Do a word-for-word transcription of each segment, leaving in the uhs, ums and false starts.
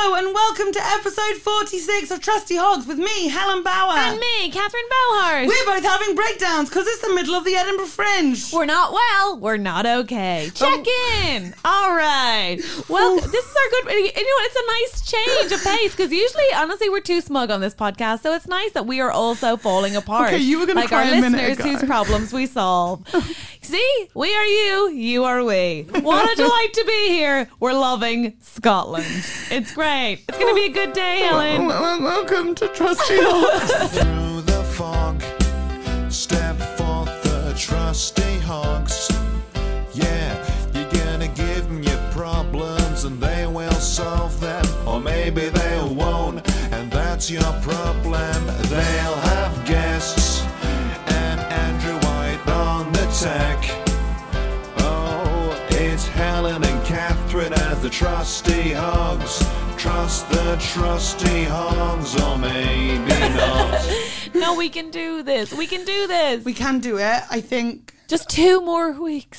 Hello and welcome to episode forty-six of Trusty Hogs with me, Helen Bauer. And me, Catherine Bowhart. We're both having breakdowns because it's the middle of the Edinburgh Fringe. We're not well, we're not okay. Check um, in. All right. Well, this is our good... You know what? It's a nice change of pace because usually, honestly, we're too smug on this podcast. So it's nice that we are also falling apart. Okay, you were going to like cry our a minute listeners ago. whose problems we solve. See? We are you, you are we. What a delight to be here. We're loving Scotland. It's great. It's going to be a good day, Helen. Well, welcome to Trusty Hogs. Through the fog, step forth the trusty hogs. Yeah, you're gonna give them your problems and they will solve them, or maybe they won't, and that's your problem. They'll have guests and Andrew White on the tech. Oh, it's Helen and Catherine as the trusty hogs. Trust the trusty hogs, or maybe not. No, we can do this. We can do this. We can do it, I think. Just two more weeks.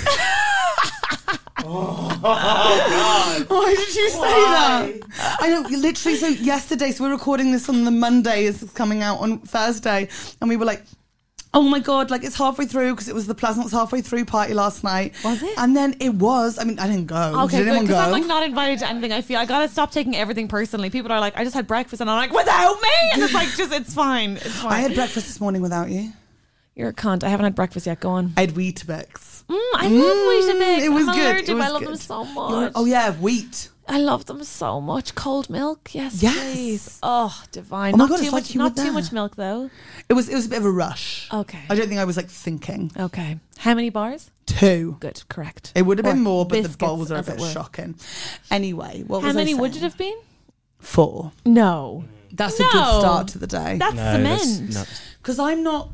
Oh, God. Why did you say Why? that? I know, literally, so yesterday, so we're recording this on the Monday, it's coming out on Thursday, and we were like, oh my God, like it's halfway through because it was the Pleasance halfway through party last night. Was it? And then it was, I mean, I didn't go. Okay, Did good, anyone because go? I'm like not invited to anything. I feel I gotta stop taking everything personally. People are like, I just had breakfast, and I'm like, without me, and it's like, just it's fine, it's fine. I had breakfast this morning without you. You're a cunt. I haven't had breakfast yet. Go on. I had Weetabix. Mm, I love Weetabix. It was I'm good. allergic, It was but I love good. them so much. You're- oh yeah, wheat. I love them so much. Cold milk, yes, Yes. please. Oh, divine. Oh my not God, too it's much. like you were not too there. much milk though. It was it was a bit of a rush. Okay. I don't think I was like thinking. Okay. How many bars? Two. Good. Correct. It would have Or been more, but the biscuits, bowls are a as it bit were. shocking. Anyway, what How was many I would it saying? have been? Four. No. That's No. a good start to the day. That's No, cement. that's not- Because I'm not.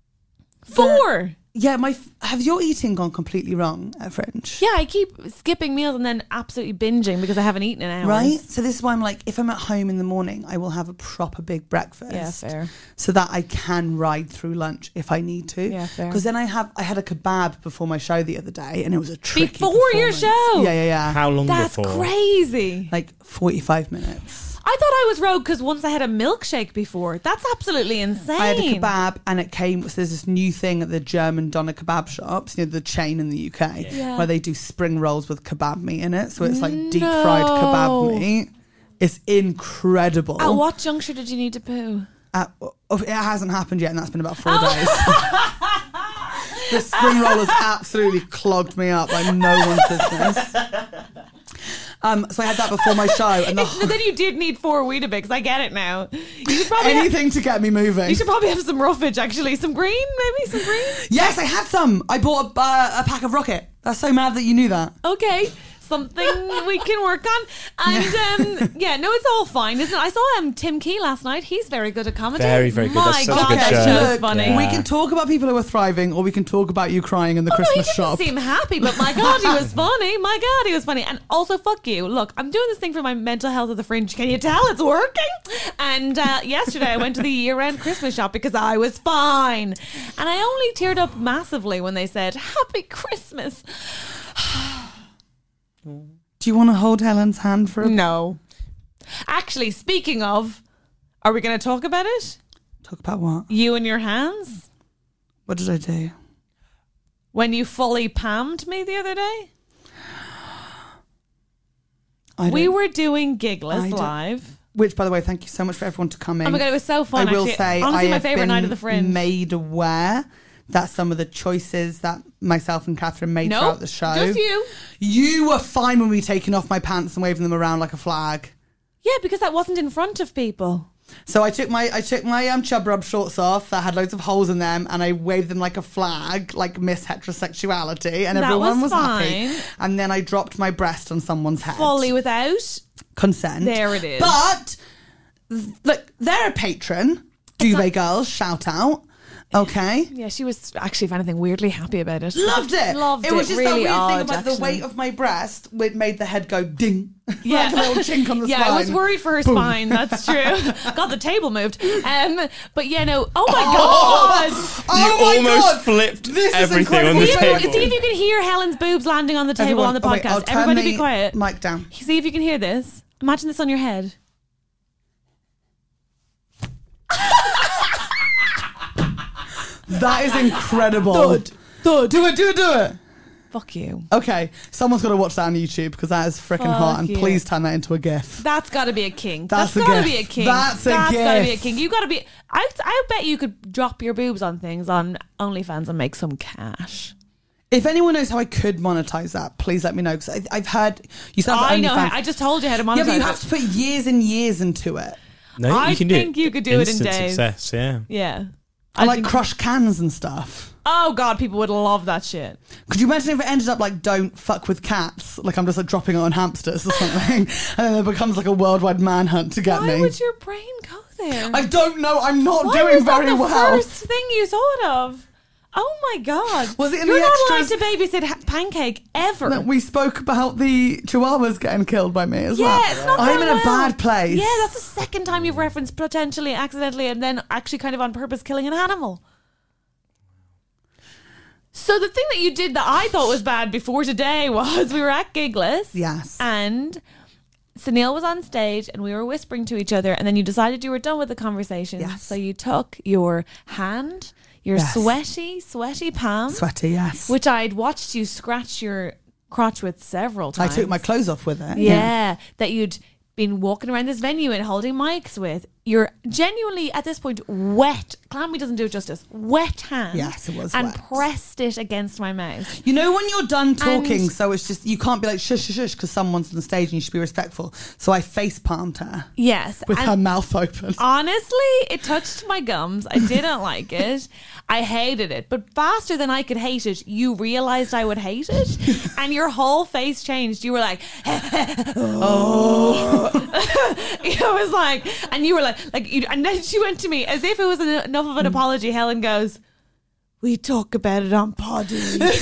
Four. Yeah, my have your eating gone completely wrong at Fringe? Yeah, I keep skipping meals and then absolutely binging because I haven't eaten in hours. Right? So this is why I'm like, if I'm at home in the morning, I will have a proper big breakfast. Yeah, fair. So that I can ride through lunch if I need to. Yeah, fair. Because then I have I had a kebab before my show the other day and it was a tricky Before your performance. show? Yeah, yeah, yeah. How long That's before? crazy. Like forty-five minutes. I thought I was rogue because once I had a milkshake before. That's absolutely insane. I had a kebab and it came, so there's this new thing at the German Doner kebab shops, you know, the chain in the U K, Yeah. where they do spring rolls with kebab meat in it. So it's like deep No. fried kebab meat. It's incredible. At what juncture did you need to poo? At- oh, it hasn't happened yet and that's been about four days. The spring roll has absolutely clogged me up like no one's business. Um, so I had that before my show, and the But then you did need four Weetabix. I get it now. You should probably have, anything to get me moving. you should probably have some roughage. Actually, some green, maybe some green. Yes, I had some. I bought a, uh, a pack of Rocket. That's so mad that you knew that. Okay, something we can work on. And um, yeah, no, it's all fine, isn't it? I saw um, Tim Key last night. He's very good at comedy. Very, very good. My That's such a God, good that show. show's Look, funny. Yeah. we can talk about people who are thriving, or we can talk about you crying in the Oh, no, he Christmas didn't shop. seem happy, but my God, he was funny. My God, he was funny. And also, fuck you. Look, I'm doing this thing for my mental health of the Fringe. Can you tell it's working? And uh, yesterday I went to the year-end Christmas shop because I was fine. And I only teared up massively when they said, Happy Christmas. Do you want to hold Helen's hand for a No. Actually, speaking of, are we going to talk about it? talk about what? You and your hands? What did I do? When you fully palmed me the other day? I We don't- were doing I Gigless don't- live. Which, by the way, thank you so much for everyone to come in. Oh my God, it was so fun. I will actually. say, honestly, I my have favorite been night of the Fringe. made aware that some of the choices that myself and Catherine made No, throughout the show. just you. You were fine with me taking off my pants and waving them around like a flag. Yeah, because that wasn't in front of people. So I took my I took my um chub rub shorts off that had loads of holes in them, and I waved them like a flag, like Miss Heterosexuality, and That everyone was was, happy. fine. And then I dropped my breast on someone's head. Fully without. Consent. There it is. But th- look, they're a patron. Duvet girls, shout out. Okay. Yeah, she was actually, if anything, weirdly happy about it. Loved it. Loved it. It was just really that weird odd, thing about actually. the weight of my breast, which made the head go ding. Yeah. Like a little chink on the yeah, spine. I was worried for her Boom. spine. That's true. God, the table moved. Um, but yeah, no. Oh my God. Oh You my almost God. flipped This is everything on incredible. the See if, table. see if you can hear Helen's boobs landing on the table Everyone- on the oh, wait, podcast. I'll turn Everybody the be quiet. Mic down. See if you can hear this. Imagine this on your head. That is incredible. Thud. Thud. Do it, do it, do it. Fuck you. Okay, someone's got to watch that on YouTube because that is freaking Fuck hot. And you. please turn that into a GIF. That's got to be a king. That's That's a got to gif. be a king. That's a That's got to be a gif. king. You got to be. I I bet you could drop your boobs on things on OnlyFans and make some cash. If anyone knows how I could monetize that, please let me know because I've heard you sound like I know. OnlyFans. How, I just told you how to monetize Yeah, but you it. have to put years and years into it. No, I you can do think it. you could do it in Instant days. success, yeah. Yeah. I like think- crush cans and stuff. Oh God, people would love that shit. Could you imagine if it ended up like don't fuck with cats? Like I'm just like dropping it on hamsters or something, and then it becomes like a worldwide manhunt to get Why me. would your brain go there? I don't know. I'm not Why doing was that very the well. first thing you thought of? Oh my God. Was it in You're the not allowed extras? to babysit ha- Pancake ever. No, we spoke about the chihuahuas getting killed by me as yeah, well. it's not I'm going in a well. bad place. Yeah, that's the second time you've referenced potentially, accidentally, and then actually kind of on purpose killing an animal. So the thing that you did that I thought was bad before today was we were at Gigless. Yes. And Sunil was on stage and we were whispering to each other, and then you decided you were done with the conversation. Yes. So you took your hand, your Yes. sweaty, sweaty palm, Sweaty, yes. which I'd watched you scratch your crotch with several I times. took my clothes off with it. Yeah, that you'd been walking around this venue and holding mics with. You're genuinely, at this point, wet. Clammy doesn't do it justice. Wet hand. Yes, it was And wet. pressed it against my mouth. You know when you're done talking, And- so it's just you can't be like shush shush shush because someone's on stage and you should be respectful. So I face palmed her Yes. with and her mouth open. honestly, it touched my gums. I didn't like it. I hated it. But faster than I could hate it, you realised I would hate it. And your whole face changed. You were like, oh. It was like, and you were like, like, you, and then she went to me as if it was an, enough of an apology. Helen goes, we talk about it on poddy. And then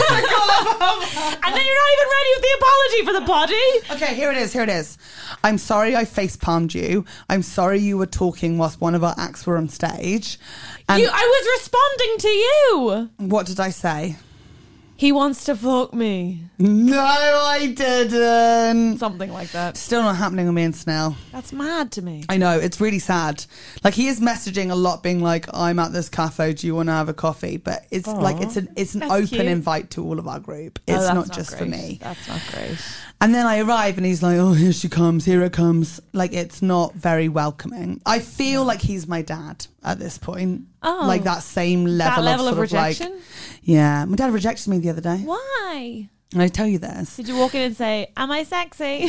you're not even ready with the apology for the poddy. Okay, here it is. Here it is. I'm sorry I face palmed you. I'm sorry you were talking whilst one of our acts were on stage. And You, I was responding to you. what did I say? He wants to fuck me. No, I didn't. Something like that. Still not happening with me and Snell. That's mad to me. I know, it's really sad. Like he is messaging a lot being like, I'm at this cafe, do you want to have a coffee? But it's like it's an it's an That's open cute. invite to all of our group. Oh, It's that's not just for great. me. That's not great. And then I arrive and he's like, oh, here she comes, here it comes. Like it's not very welcoming. I feel like he's my dad at this point. Oh. Like that same level, That level of, of sort rejection? Like, yeah. My dad rejected me the other day. Why? And I tell you this. Did you walk in and say, am I sexy?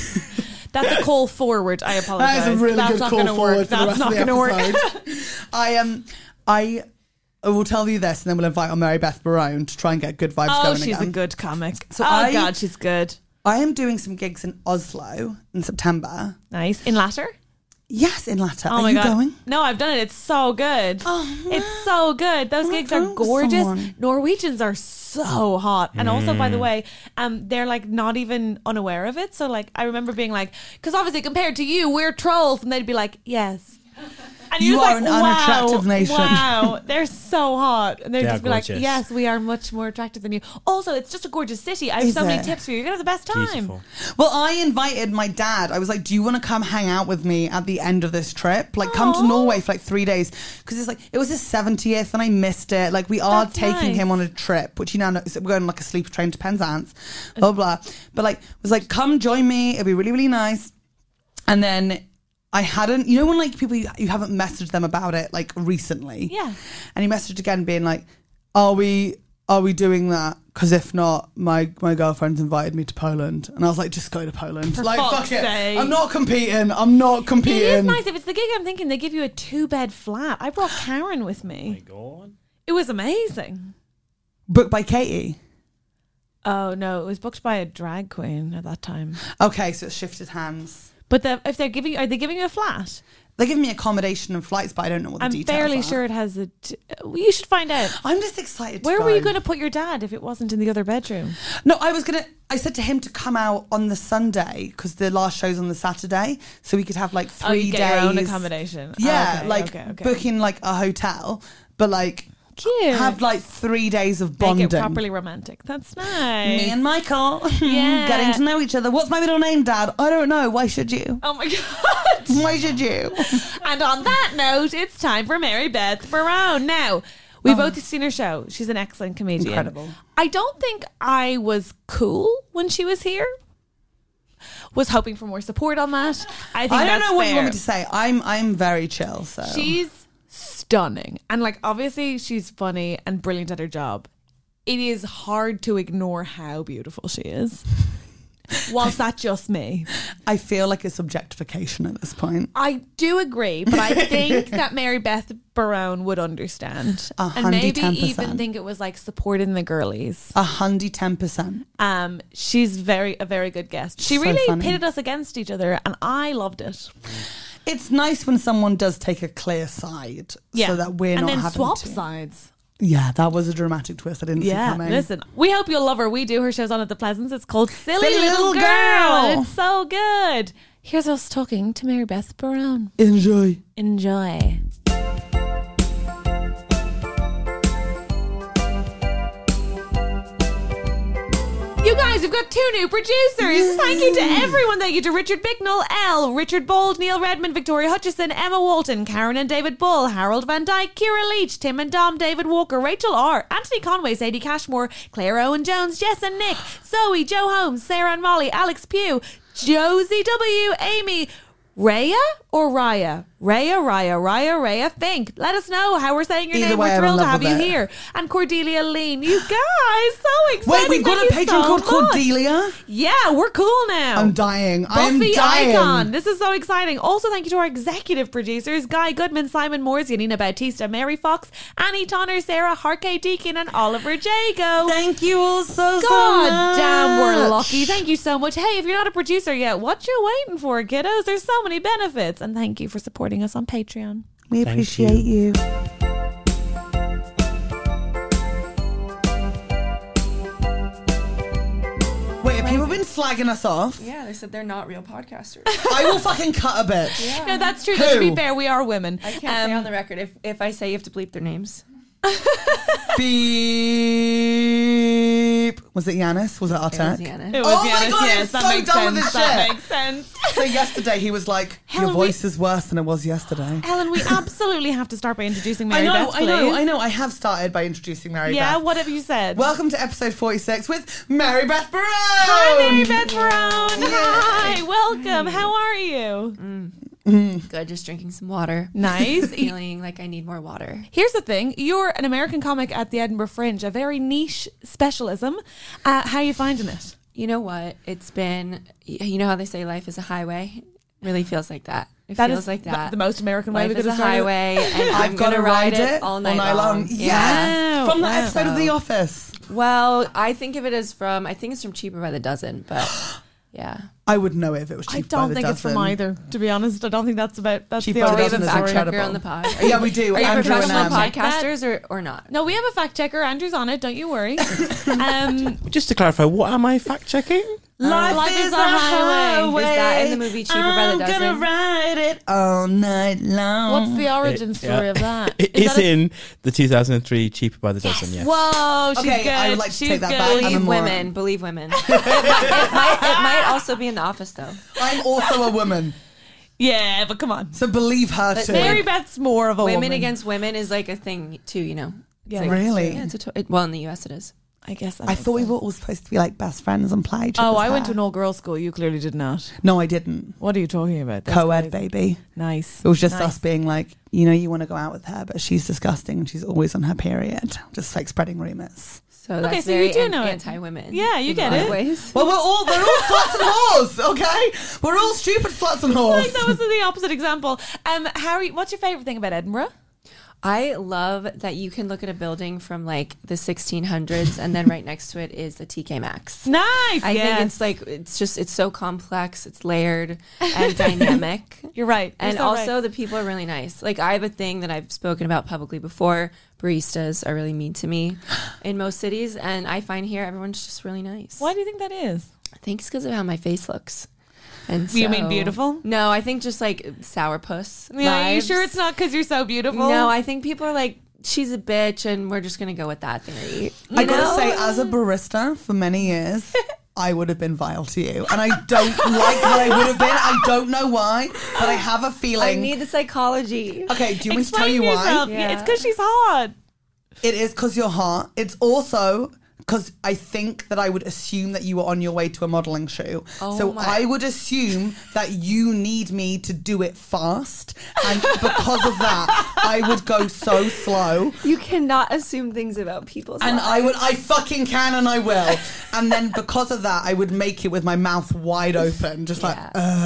That's a call forward. I apologize. That is a really That's good not call gonna forward work. for the That's rest not of the going to work. episode. I um, I will tell you this, and then we'll invite on Mary Beth Barone to try and get good vibes Oh, going she's again. a good comic. So oh, I- God, she's good. I am doing some gigs in Oslo in September. Nice. In Latter? Yes, in Latter. Oh Are my you God. going? No, I've done it. It's so good. Oh, It's so good. Those I'm gigs are going with gorgeous. someone. Norwegians are so hot. And also, by the way, um, they're like not even unaware of it. So like, I remember being like, because obviously compared to you, we're trolls. And they'd be like, yes. And You you're are like, an wow, unattractive nation. Wow, they're so hot. And they'd They are just be like, gorgeous. yes, we are much more attractive than you. Also, it's just a gorgeous city. I have Is so many it? tips for you. You're going to have the best time. Beautiful. Well, I invited my dad. I was like, do you want to come hang out with me at the end of this trip? Like, come to Aw. Norway for like three days. Because it's like, it was his seventieth and I missed it. Like, we are That's taking nice. him on a trip, which you now know, we're going on like a sleeper train to Penzance, blah, blah. But like, was like, come join me. It'll be really, really nice. And then I hadn't, you know, when like people, you, you haven't messaged them about it like recently. Yeah. And he messaged again being like, are we, are we doing that? Because if not, my, my girlfriend's invited me to Poland. And I was like, just go to Poland. For like, fuck's fuck it. sake. I'm not competing. I'm not competing. It is nice. If it's the gig I'm thinking, they give you a two bed flat. I brought Karen with me. God. It was amazing. Booked by Katie. Oh no, it was booked by a drag queen at that time. Okay, so it's shifted hands. But the, if they're giving, are they giving you a flat? They're giving me accommodation and flights, but I don't know what the I'm details fairly are. sure it has a. T- well, you should find out. I'm just excited to Where go. were you going to put your dad if it wasn't in the other bedroom? No, I was going to... I said to him to come out on the Sunday because the last show's on the Saturday. So we could have like three oh, you days. get your own accommodation. Yeah, Oh, okay, like okay, okay. booking like a hotel. But like... cute. have like three days of Make bonding. it properly romantic. That's nice. Me and Michael Yeah. getting to know each other. What's my middle name, Dad? I don't know. Why should you? Oh my god. Why should you? And on that note, it's time for Mary Beth Barone. Now, we both seen her show. She's an excellent comedian. Incredible. I don't think I was cool when she was here. Was hoping for more support on that. I think I don't that's know what you fair. want me to say. I'm I'm very chill. So She's stunning. And like obviously she's funny and brilliant at her job. It is hard to ignore how beautiful she is. Was that just me? I feel like it's objectification at this point. I do agree, but I think that Mary Beth Barone would understand. A and maybe hundred, ten even percent. think it was like supporting the girlies. A hundred ten percent. Um, she's very a very good guest. She So really funny. pitted us against each other and I loved it. It's nice when someone does take a clear side, so that we're and not then having swap to. sides. Yeah, that was a dramatic twist. I didn't see Yeah, coming. listen, we hope you'll love her. We do her shows on at the Pleasance. It's called Silly, Silly Little, Little Girl. Girl. And it's so good. Here's us talking to Mary Beth Barone. Enjoy. Enjoy. You guys, we've got two new producers. Thank you to everyone. Thank you to Richard Bicknell, L, Richard Bold, Neil Redmond, Victoria Hutchison, Emma Walton, Karen and David Bull, Harold Van Dyke, Kira Leach, Tim and Dom, David Walker, Rachel R, Anthony Conway, Sadie Cashmore, Claire Owen Jones, Jess and Nick, Zoe, Joe Holmes, Sarah and Molly, Alex Pugh, Josie W, Amy, Raya or Raya? Raya, Raya, Raya, Raya Fink. Let us know how we're saying your Either name. way, We're I'm in thrilled to love have with you it. here. And Cordelia Lean. You guys, so excited. Wait, we've got Thank a you patron so called much. Cordelia. Yeah, we're cool now. I'm dying. I'm Buffy dying. icon. This is so exciting. Also, thank you to our executive producers, Guy Goodman, Simon Moores, Yanina Bautista, Mary Fox, Annie Tonner, Sarah Harkey Deakin, and Oliver Jago. Thank you all so, so God much. damn, we're lucky. Thank you so much. Hey, if you're not a producer yet, what you waiting for, kiddos? There's so many benefits. And thank you for supporting us on Patreon. We Thank appreciate you. Wait, have people been slagging us off? Yeah, they said they're not real podcasters. I will fucking cut a bitch. Yeah. No, that's true. Though, to Who? be fair, we are women. I can't say Um, on the record. If if I say you have to bleep their names. Beep. Was it Yanis? Was it It was Artek? Deanna. It was Oh my Yanis, God, yes, it's that so makes done with sense. this That shit. makes sense. So yesterday he was like, Helen, your we- voice is worse than it was yesterday. Helen, we absolutely have to start by introducing I Mary know, Beth, I know, please. I know. I have started by introducing Mary Yeah, Beth. what have you said? Welcome to episode forty-six with Mary Beth Barone. Hi, Mary Beth Barone. Hi, welcome. How are you? Good, just drinking some water. Nice. Feeling like I need more water. Here's the thing. You're an American comic at the Edinburgh Fringe, a very niche specialism. Uh, how are you finding it? You know what? It's been, you know how they say life is a highway? Really feels like that. It That feels is like that. the most American way Life we is could a describe it. highway, and I've I'm got going to to ride it all night, long. long. Yes. Wow. From that Wow. episode of The Office. Well, I think of it as from, I think it's from Cheaper by the Dozen, but yeah. I would know it if it was cheap I by don't the think it's from dozen. either, to be honest. I don't think that's about, that's Cheap the by the Do we have dozen a is fact checker incredible. on the pod? Are Yeah, we do. Are you Andrew and professional Em. podcasters or, or not? No, we have a fact checker. Andrew's on it. Don't you worry. um, Just to clarify, what am I fact checking? Life, Life is, is a a highway. highway. Is that in the movie Cheaper by the I'm Dozen? gonna ride it all night long. what's the origin It- story yeah. of that? It Is is that a- in the two thousand three Cheaper by the Dozen, yes. Whoa, she's Okay, good. I would like to she's take that good. back. I'm a Believe moron. women. Believe women. it, might, it, might, it might also be in The Office, though. I'm also a woman, Yeah, but come on. so believe her But too. Mary Beth's more of a women woman. against women is like a thing, too, you know? It's Yeah. like- Really? Yeah, it's a to- it, well, in the U S it is. I guess that I makes thought we sense. were all supposed to be like best friends and play each Oh, other's I went to hair. an all-girls school. You clearly did not. No, I didn't. What are you talking about? That's Co-ed, crazy. baby. Nice. It was just Nice. us being like, you know, you want to go out with her, but she's disgusting and she's always on her period. Just like spreading rumors. So that's Okay, so you very do an- know it. anti-women. Yeah, you in get a lot it. of ways. Well, we're all we're all sluts and whores, okay? We're all stupid sluts and whores. Like, that was the opposite example. Um, Harry, what's your favourite thing about Edinburgh? I love that you can look at a building from like the sixteen hundreds and then right next to it is a T K Maxx. Nice. I yes. think it's like, it's just, it's so complex, it's layered and dynamic. You're right. You're And so also right. the people are really nice. Like I have a thing that I've spoken about publicly before. Baristas are really mean to me in most cities. And I find here everyone's just really nice. Why do you think that is? I think it's because of how my face looks. And You mean so- beautiful? No, I think just like sourpuss. Yeah, are you vibes. sure it's not because you're so beautiful? No, I think people are like she's a bitch, and we're just gonna go with that theory. I You gotta know? say, as a barista for many years, I would have been vile to you, and I don't like what I would have been. I don't know why, but I have a I feeling. need the psychology. Okay, do you want me to tell Explain you yourself. why? Yeah. It's because she's hot. It is because you're hot. It's also because I think that I would assume that you were on your way to a modelling shoot. Oh so my- I would assume that you need me to do it fast. And because of that, I would go so slow. You cannot assume things about people's And lives. I would, I fucking can and I will. And then because of that, I would make it with my mouth wide open, just like,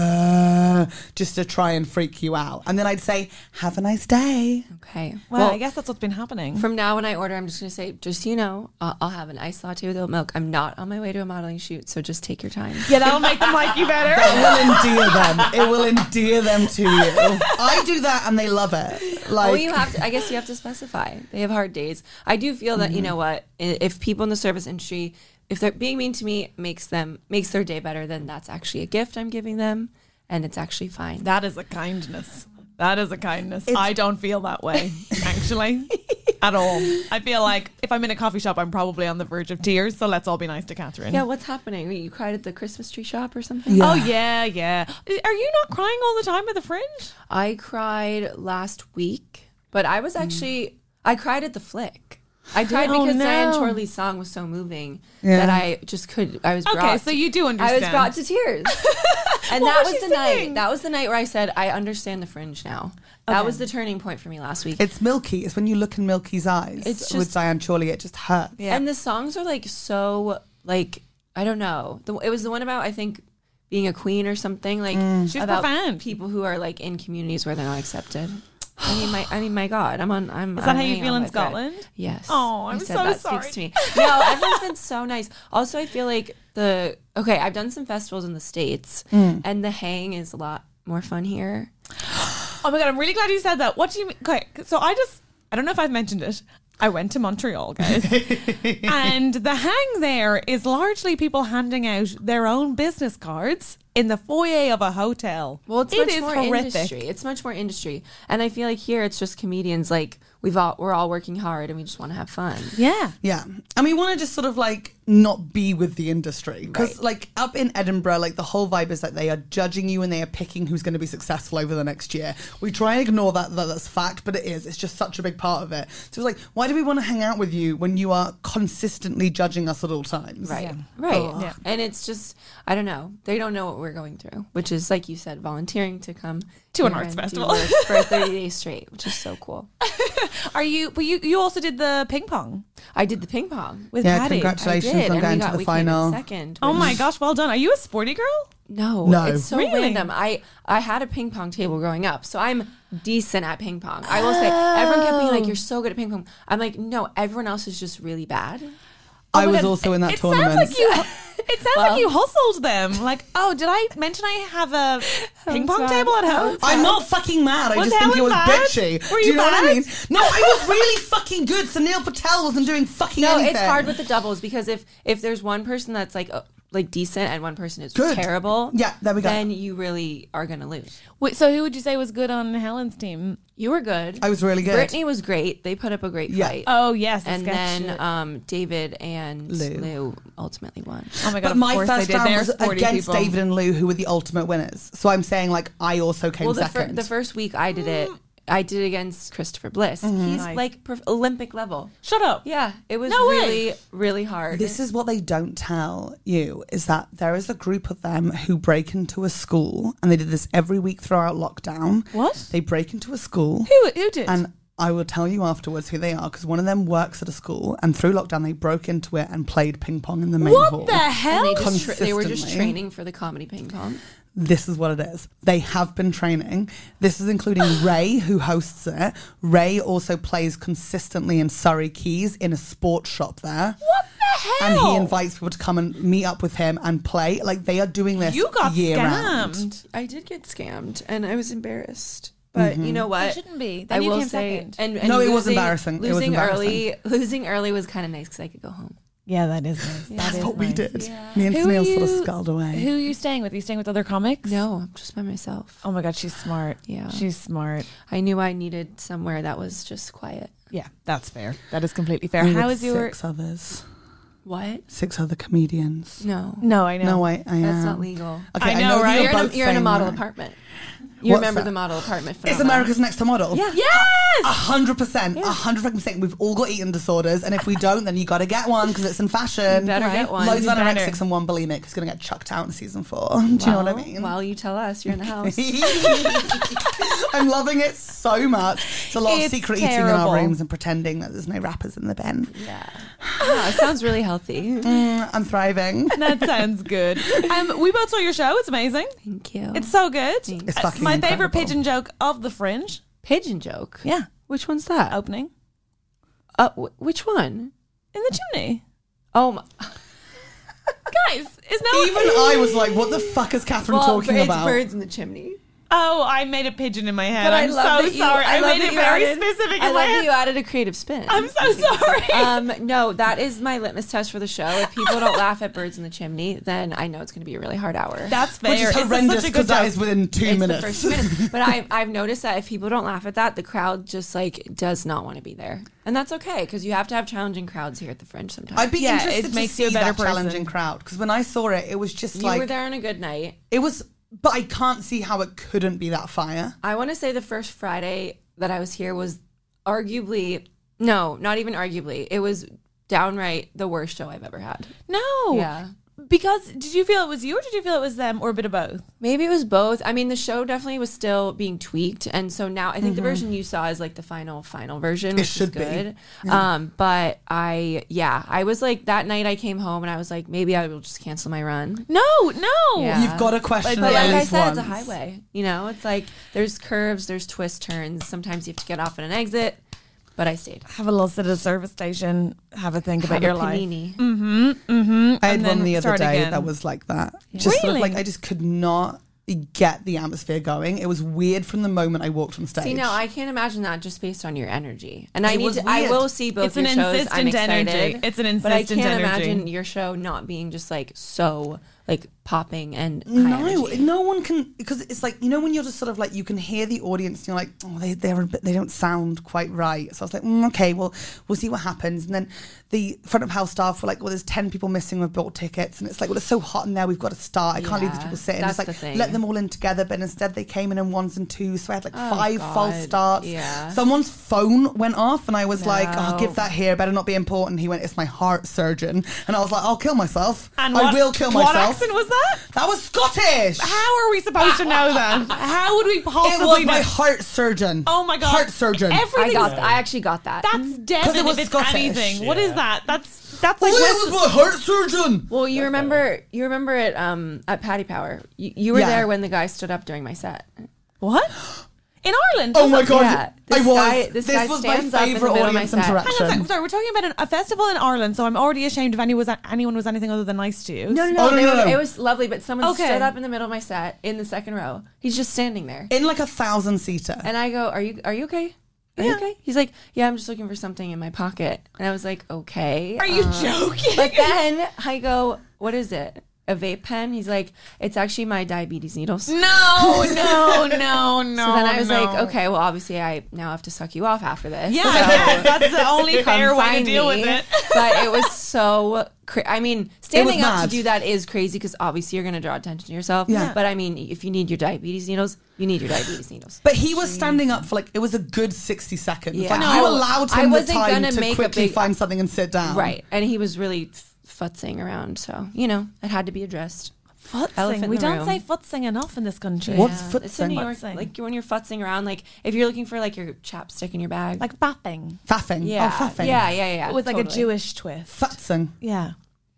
uh, just to try and freak you out. And then I'd say, have a nice day. Okay. Well, I guess that's what's been happening. From now when I order, I'm just going to say, just so you know, I'll, I'll have an iced latte with oat milk. I'm not on my way to a modeling shoot, so just take your time. Yeah, that'll make them like you better. It will endear them. It will endear them to you. I do that and they love it. Like, Oh, you have to, I guess you have to specify. They have hard days. I do feel that, you know what, i- if people in the service industry, if they're being mean to me, makes them, makes their day better, then that's actually a gift I'm giving them, and it's actually fine. That is a kindness. That is a kindness. I don't feel that way, actually, at all. I feel like if I'm in a coffee shop, I'm probably on the verge of tears. So let's all be nice to Catherine. Yeah, what's happening? You cried at the Christmas tree shop or something? Yeah. Oh yeah, yeah. Are you not crying all the time at the Fringe? I cried last week, but I was actually, I cried at the Flick. I cried Oh, because no. Diane Chorley's song was so moving Yeah. that I just could, I was brought. Okay, so you do I understand. was brought to tears. And What that was was she the singing? night. That was the night where I said, I understand the Fringe now. That was the turning point for me last week. it's Milky. It's when you look in Milky's eyes It's with just- Diane Chorley, it just hurts. Yeah. And the songs are like so, like, I don't know. The, it was the one about, I think, being a queen or something. Like, She's about profound. people who are like in communities where they're not accepted. I mean, my, I mean, my God, I'm on. I'm. Is that I'm how you hanging feel on in by a thread. Scotland? Yes. Oh, I I'm said so that sorry. speaks to me. No, everyone's been so nice. Also, I feel like the okay. I've done some festivals in the States, and the hang is a lot more fun here. Oh my god, I'm really glad you said that. What do you mean? Okay, so I just, I don't know if I've mentioned it. I went to Montreal, guys. And the hang there is largely people handing out their own business cards in the foyer of a hotel. Well, it's It much is more horrific. industry. It's much more industry, and I feel like here it's just comedians. Like we've all we're all working hard, and we just want to have fun. Yeah. Yeah. And we want to just sort of like not be with the industry. Because Right. like up in Edinburgh, like the whole vibe is that they are judging you and they are picking who's going to be successful over the next year. We try and ignore that, that that's fact, but it is. It's just such a big part of it. So it's like, why do we want to hang out with you when you are consistently judging us at all times? Right, Yeah. right, Ugh. Yeah. and it's just I don't know. They don't know what we're going through, which is like you said, volunteering to come To an here arts and do festival. work for thirty days straight, which is so cool. Are you, but you, you also did the ping pong I did the ping pong. with Yeah, Patty. I congratulations did, on and going we got to the we came in final. second. Oh which- my gosh, well done. Are you a sporty girl? No, No. it's so Really? random. I I had a ping pong table growing up, so I'm decent at ping pong. I will say, everyone kept being like, "You're so good at ping pong." I'm like, no, everyone else is just really bad. I Oh my was God. also in that it tournament. Sounds like you, it sounds Well- like you hustled them. Like, oh, did I mention I have a ping pong How's table that? at home? I'm not fucking mad. I Was just think it Helen was bad? bitchy. Were Do you you know what I bad? mean? No, I was really fucking good. So Neil Patel wasn't doing fucking No, anything. it's hard with the doubles because if if there's one person that's like uh, like decent and one person is Good. terrible, Yeah, there we go. then you really are gonna lose. Wait, so who would you say was good on Helen's team? You were good. I was really good. Brittany was great. They put up a great Yeah. fight. Oh yes, the and sketch then shit. um, David and Lou. Lou. ultimately won. oh my god, But of my course they first did. round They're was sporty against people. David and Lou, who were the ultimate winners. So I'm saying, like, I also came Well, the, fir- second. the first week I did it, I did it against Christopher Bliss. He's Nice. like prof- Olympic level. Shut up. Yeah, it was No way. really, really hard. This is what they don't tell you, is that there is a group of them who break into a school, and they did this every week throughout lockdown. What? They break into a school, Who who did? and I will tell you afterwards who they are, because one of them works at a school, and through lockdown they broke into it and played ping pong in the main hall. what the hell? and they, just tra- they were just Consistently. training for the comedy ping pong. This is what it is. They have been training. This is including Ray, who hosts it. Ray also plays consistently in Surrey Quays in a sports shop there. What the hell? And he invites people to come and meet up with him and play. Like, they are doing this You got year round. scammed. I did get scammed, and I was embarrassed. But you know You what? shouldn't be. Then I you will came say, second. and, and No, it was losing- embarrassing. It was Losing embarrassing. early, losing early was kind of nice because I could go home. Yeah, that is nice. That That's is what we nice. did. Yeah. Me and Who Snail are sort of you- sculled away. Who are you staying with? Are you staying with other comics? No, I'm just by myself. Oh my god, she's smart. Yeah. She's smart. I knew I needed somewhere that was just quiet. Yeah, that's fair. That is completely fair. I'm How with is your... six others? What? Six other comedians. No. No, I know. No, I, I That's am. not legal. Okay, I I know, know, right? You're, You're, in both a, you're in a saying model that. apartment. You What's remember that? the model apartment It's phenomenon. America's Next Top Model. Yeah. Yes! A hundred percent, a hundred fucking percent. We've all got eating disorders, and if we don't, then you got to get one because it's in fashion. You better get one. Loads You of better. anorexics and one bulimic is going to get chucked out in season four. Do you know what I mean? Well, you tell us. You're in the house. I'm loving it so much. It's a lot It's of secret eating in terrible. our rooms and pretending that there's no rappers in the bin. Yeah. Yeah, it sounds really healthy. Mm, I'm thriving. That sounds good. Um, we both saw your show. It's amazing. Thank you. It's so good. It's Uh, fucking my favorite incredible. pigeon joke of the Fringe. pigeon joke. Yeah. Which one's that? Opening Uh, wh- which one? in the chimney. Oh, my. Guys, is no Even I was like, what the fuck is Catherine Well, talking it's about? birds in the chimney. Oh, I made a pigeon in my head. But I I'm love so that you, sorry. I, love made that it you very added- specific I in my love that head. you added a creative spin. I'm so sorry. Um, no, that is my litmus test for the show. If people don't laugh at birds in the chimney, then I know it's going to be a really hard hour. That's fair. Which is It's horrendous such a because good that joke. is within two it's minutes. the first two minutes. But I, I've noticed that if people don't laugh at that, the crowd just like does not want to be there, and that's okay because you have to have challenging crowds here at the Fringe sometimes. I'd be Yeah, interested it to makes see you a better that challenging person. crowd because when I saw it, it was just you like were there on a good night. it was. But I can't see how it couldn't be that fire. I want to say the first Friday that I was here was arguably, no, not even arguably. It was downright the worst show I've ever had. No. Yeah. Because did you feel it was you or did you feel it was them or a bit of both? Maybe it was both. I mean, the show definitely was still being tweaked. And so now I think Mm-hmm. the version you saw is like the final, final version, It which should is be. good. Um, but I, yeah, I was like, that night I came home and I was like, maybe I will just cancel my run. No, no. Yeah. You've got to question But it at like I least said, once. it's a highway. You know, it's like there's curves, there's twist turns. Sometimes you have to get off at an exit. But I stayed. Have a little sit at a service station, have a think about Have your a life. panini. I had and one then the other start day again. that was like that. Just sort of Really? like I just could not get the atmosphere going. It was weird from the moment I walked on stage. See, no, I can't imagine that just based on your energy. And I It need was to, I weird. will see both It's your an shows. I'm insistent excited. energy. It's an But I insistent can't energy. imagine your show not being just like so like popping and high No, energy. no one can because it's like you know when you're just sort of like you can hear the audience and you're like oh they they're a bit, they don't sound quite right. So I was like mm, okay, well we'll see what happens. And then the front of house staff were like, well, there's ten people missing who've bought tickets, and it's like, well, it's so hot in there, we've got to start. I can't leave these Yeah, people sitting. that's It's the like thing. let them all in together, but instead they came in in ones and twos. So I had like Oh, five God. false starts. Yeah. Someone's phone went off, and I was like, oh, No. give that here, better not be important. He went, it's my heart surgeon, and I was like, I'll kill myself. And I what, will kill what myself. accent was that? That was Scottish. How are we supposed to know that? How would we It possibly was know? my heart surgeon. Oh my god! Heart surgeon. I Everything. got. I actually got that. That's Devon it was if it's Scottish. anything. What is that? That's that's like Well, West- it was my heart surgeon. well, you remember. You remember it um, at Paddy Power. You, you were Yeah. there when the guy stood up during my set. what? In Ireland? Oh my Was it- god, Yeah, I this was. guy- this this guy was my stands up in the favorite middle of my audience set. Hang on Hang on a interaction. second. Sorry, we're talking about an, a festival in Ireland, so I'm already ashamed if any was anyone was anything other than nice to you. No, no, no. Oh, no, they no, were- no. It was lovely, but someone Okay. stood up in the middle of my set in the second row. He's just standing there, In like a thousand seater. and I go, "Are you? Are you okay? Are you okay?" He's like, "Yeah, I'm just looking for something in my pocket," and I was like, "Okay." Are you uh, joking? But then I go, "What is it? A vape pen?" He's like, "It's actually my diabetes needles." no, no, no, no. So then I was no. like, "Okay, well, obviously I now have to suck you off after this." Yeah, So yes, that's the only come fair way to find deal me. with it. But it was so. Cra- I mean, standing up to mad. do that is crazy because obviously you're going to draw attention to yourself. Yeah. But I mean, if you need your diabetes needles, you need your diabetes needles. But he was standing up for like it was a good sixty seconds. Yeah. Like No, you allowed I him the wasn't time gonna to make a quickly big- find something and sit down. Right. And he was really f- futzing around. So, you know, it had to be addressed. Elephant Futzing. in We the don't room. say futzing enough in this country. What's Yeah. It's in futzing? New York. Futzing. Like when you're futzing around, like if you're looking for like your chapstick in your bag. Like fapping Faffing. yeah. Oh, faffing. Yeah, yeah, yeah. with like totally. a Jewish twist. Futzing. Yeah,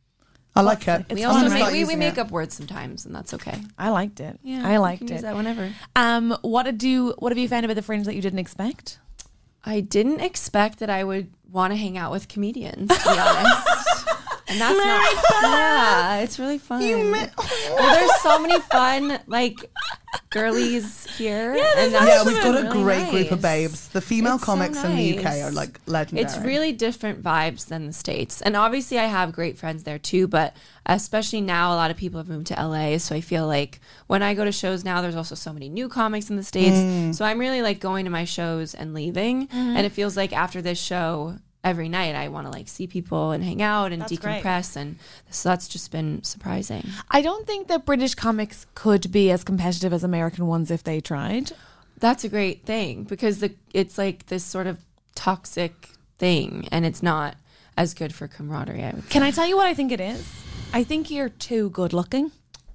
I like it. It's We I'm also gonna make, start we, we using make it. up words sometimes, and that's okay. I liked it. Yeah, I you liked can it. Use that whenever. Um, what did you? What have you found about the Fringe that you didn't expect? I didn't expect that I would want to hang out with comedians, to be honest. And that's not. Yeah, it's really fun. Well, there's so many fun, like, girlies here. Yeah, there's and that's Yeah, we've got a really great group of nice. babes. The female It's so comics in the U K nice. are like legendary. It's really different vibes than the States. And obviously I have great friends there too, but especially now a lot of people have moved to L A. So I feel like when I go to shows now, there's also so many new comics in the States. Mm. So I'm really like going to my shows and leaving. And it feels like after this show, every night I want to like see people and hang out and That's great. decompress. And so that's just been surprising. I don't think that British comics could be as competitive as American ones if they tried. That's a great thing because the it's like this sort of toxic thing and it's not as good for camaraderie, I would say. Can I tell you what I think it is? I think you're too good looking.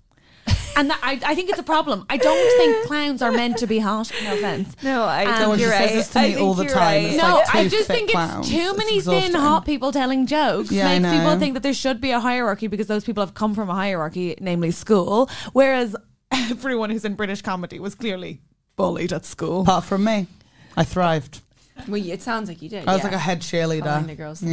And that, I, I think it's a problem. I don't think clowns are meant to be hot. No offense. No, I Um, think No, she you're says right. this to I me think all the you're time. right. It's No, like I two just fit think clowns. it's too It's many exhausting. thin hot people telling jokes. Yeah, I makes people know. think that there should be a hierarchy because those people have come from a hierarchy, namely school. Whereas everyone who's in British comedy was clearly bullied at school. Apart from me, I thrived. Well, it sounds like you did. I was yeah. like a head Calling the cheerleader. girls.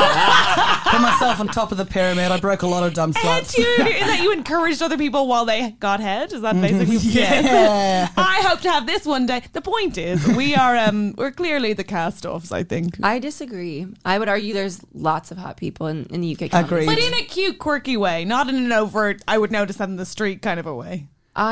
Yeah. Put myself on top of the pyramid. I broke a lot of dumb Head sluts. cheerleader, is that you encouraged other people while they got head? Is that basically? Yeah. I hope to have this one day. The point is, we are um we're clearly the cast-offs, I think. I disagree. I would argue there's lots of hot people in, in the U K. comedy Agreed. But in a cute, quirky way, not in an overt, I would notice that in the street kind of a way.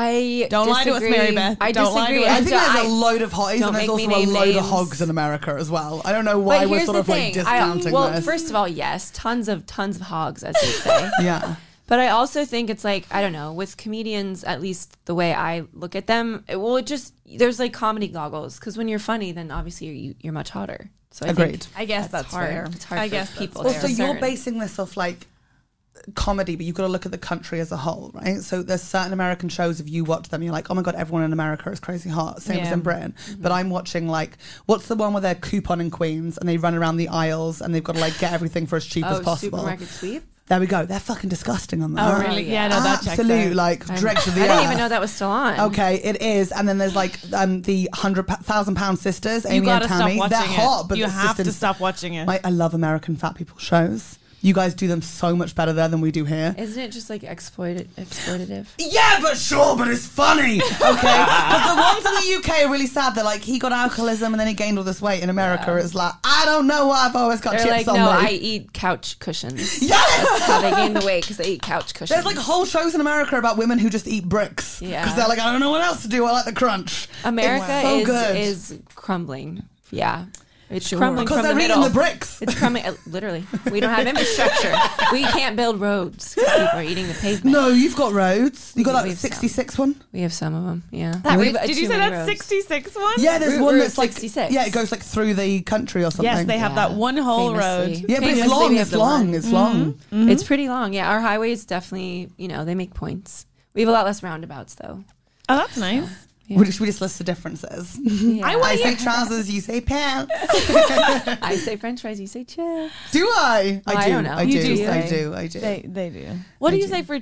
I Don't lie to us, disagree. Mary Beth. I Don't lie to disagree. us. I And think so there's I- a load of hotties don't and there's make me also a name load of names. hogs in America as well. I don't know why But we're here's sort the of like thing. discounting I, well, this. first of all, yes, tons of tons of hogs, as they say. yeah. But I also think it's like, I don't know, with comedians, at least the way I look at them, it, well, it just, there's like comedy goggles. Because when you're funny, then obviously you're, you're much hotter. So I Agreed. think I guess that's, hard. fair. It's hard I for guess people that's to Also, fair. you're discern. basing this off like comedy, but you've got to look at the country as a whole, right? So there's certain American shows, if you watch them, you're like, oh my God, everyone in America is crazy hot. Same as Yeah. in Britain. But I'm watching like, what's the one where they're couponing queens and they run around the aisles and they've got to like get everything for as cheap as Oh, possible. supermarket sweep? There we go. They're fucking disgusting on that. Oh, really? Yeah, no, that checks Absolute, out. like, I'm- dregs of the I didn't earth. even know that was still on. Okay, it is, and then there's like um, the hundred pa- thousand pound sisters, You Amy gotta and Tammy. stop They're watching hot, it. but you it's have just to in- stop watching it. I, I love American fat people shows. You guys do them so much better there than we do here. Isn't it just like exploited, exploitative? Yeah, but sure, but it's funny, okay? But the ones in the U K are really sad. They're like, he got alcoholism and then he gained all this weight. In America, it's like, I don't know why I've always got They're chips like, on no, me. I eat couch cushions. Yes! That's how they gain the weight, because they eat couch cushions. There's like whole shows in America about women who just eat bricks. Yeah. Because they're like, I don't know what else to do. I like the crunch. America It's so is good. is crumbling. Yeah. It's crumbling Because from they're the eating middle. the bricks. It's crumbling. uh, Literally, we don't have infrastructure. We can't build roads because people are eating the pavement. No, you've got roads. You got do, that we have some. sixty-six one? We have some of them. Yeah. That We route- have, uh, did you too say many that roads. sixty-six one? Yeah, there's Route- one Route that's like sixty-six. yeah, it goes like through the country or something. Yes, they have that one whole Famously. road. Yeah, but it's Famously, long. we have It's the long. one. It's long. It's pretty long. Yeah, our highways definitely, you know, they make points. We have a lot less roundabouts though. Oh, that's nice. Yeah. We just we just list the differences. Yeah. I I want say trousers, you say pants. I say French fries, you say chips. Do I? Oh, I do. don't know. I You do. do I say. do. I do. They they do. What do I you do. say for?